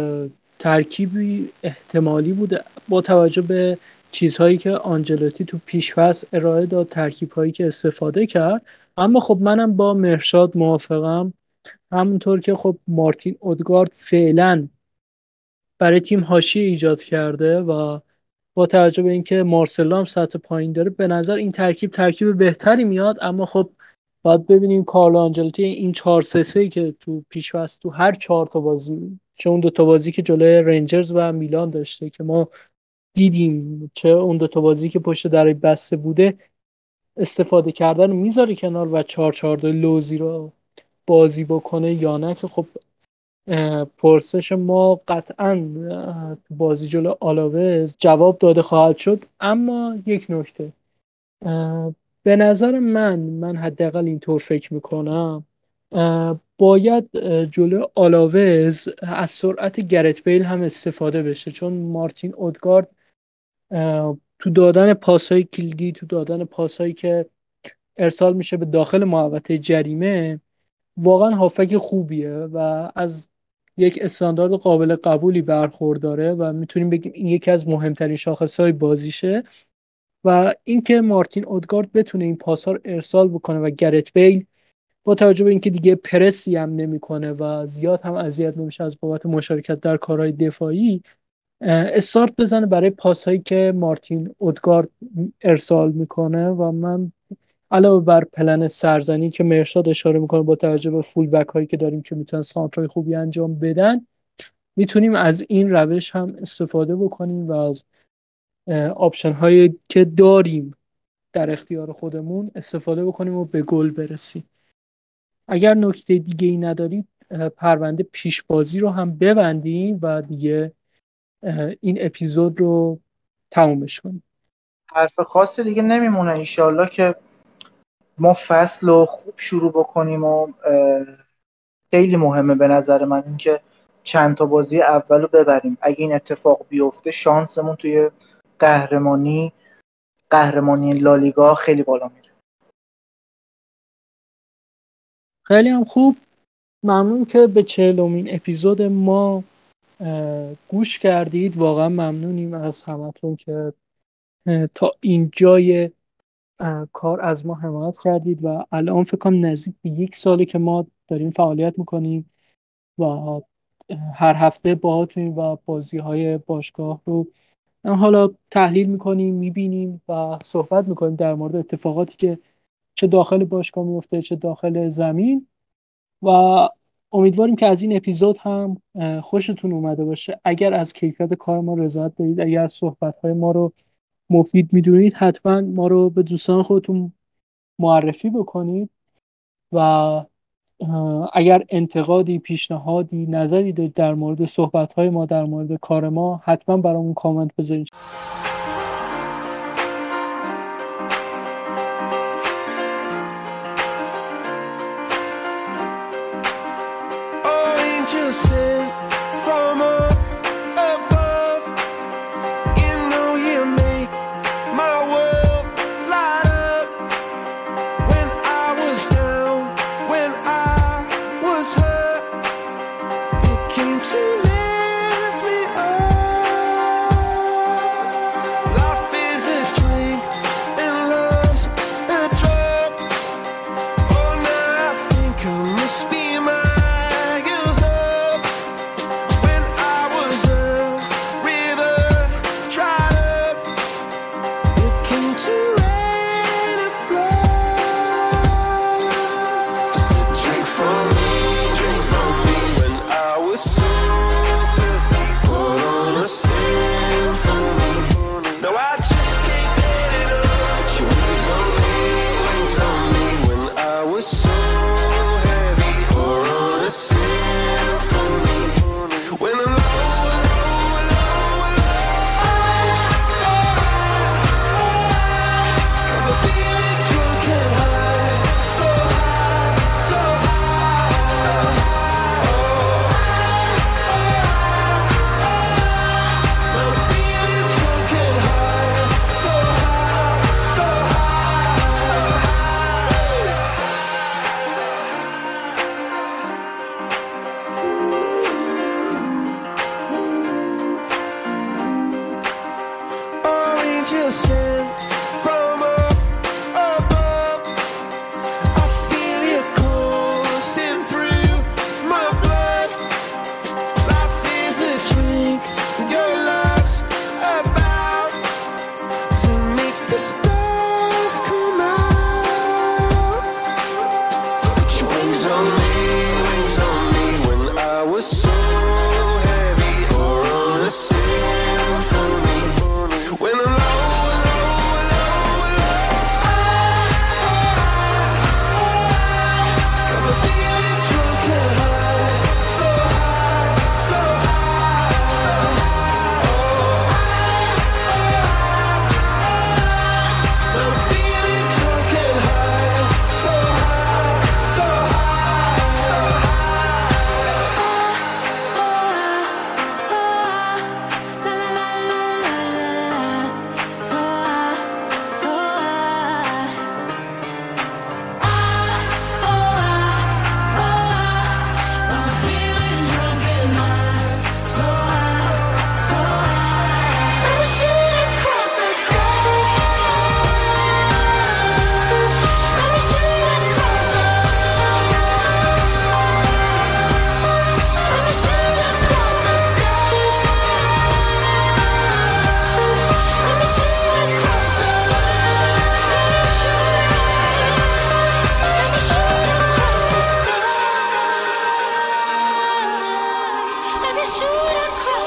ترکیبی احتمالی بوده با توجه به چیزهایی که آنجلوتی تو پیش‌فصل ارائه داد، ترکیب‌هایی که استفاده کرد. اما خب منم با مرشاد موافقم، همونطور که خب مارتین اودگارد فعلا برای تیم حاشیه ایجاد کرده و با توجه به اینکه مارسلو هم سطح پایین داره، به نظر این ترکیب بهتری میاد. اما خب باید ببینیم کارلو آنجلوتی این 4-3-3 که تو پیش‌فصل تو هر 4 تا بازی، چه اون 2 تا بازی که جلوی رنجرز و میلان داشته که ما دیدیم، چه اون 2 تا بازی که پشت در بسته بوده، استفاده کردن میذاره کنار و 4-4-2 لوزی رو بازی بکنه یا نه، که خب پرسش ما قطعا تو بازی جلو آلاوز جواب داده خواهد شد. اما یک نکته، به نظر من حداقل اینطور فکر میکنم، باید جلو آلاوز از سرعت گرت بیل هم استفاده بشه، چون مارتین اودگارد تو دادن پاسهای کلیدی، تو دادن پاسهایی که ارسال میشه به داخل محوطه جریمه، واقعا هافک خوبیه و از یک استاندارد قابل قبولی برخورداره و میتونیم بگیم این یکی از مهمترین شاخصهای بازیشه. و اینکه مارتین اودگارد بتونه این پاس‌ها رو ارسال بکنه و گرت بیل با توجه به اینکه دیگه پرسی هم نمیکنه و زیاد هم اذیت نمیشه از بابت مشارکت در کارهای دفاعی، استارت بزنه برای پاس‌هایی که مارتین اودگارد ارسال میکنه. و من علاوه بر پلن سرزنی که مرشاد اشاره میکنه با توجه به فول بک هایی که داریم که میتونن سانترهای خوبی انجام بدن، میتونیم از این روش هم استفاده بکنیم و از آپشن هایی که داریم در اختیار خودمون استفاده بکنیم و به گل برسیم. اگر نکته دیگه ای ندارید، پرونده پیش بازی رو هم ببندیم و دیگه این اپیزود رو تمومش کنیم. حرف خاصی دیگه نمیمونه. انشالله که ما فصل رو خوب شروع بکنیم و خیلی مهمه به نظر من اینکه چند تا بازی اولو ببریم. اگه این اتفاق بیفته شانسمون توی قهرمانی لالیگا خیلی بالا میره. خیلی هم خوب. ممنون که به 40مین اپیزود ما گوش کردید. واقعا ممنونیم از همتون که تا اینجای کار از ما حمایت کردید و الان فکر کنم نزدیک به 1 ساله که ما داریم فعالیت میکنیم و هر هفته باهاتونیم و بازی‌های باشگاه رو حالا تحلیل میکنیم، میبینیم و صحبت میکنیم در مورد اتفاقاتی که چه داخل باشگاه میفته چه داخل زمین و امیدواریم که از این اپیزود هم خوشتون اومده باشه. اگر از کیفیت کار ما رضایت دارید، اگر صحبت‌های ما رو مفید میدونید، حتما ما رو به دوستان خودتون معرفی بکنید و اگر انتقادی، پیشنهادی، نظری دارید در مورد صحبت‌های ما، در مورد کار ما، حتما برامون کامنت بذارید.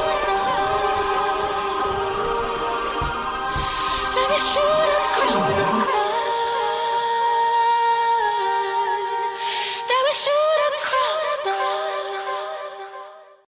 Shoot across the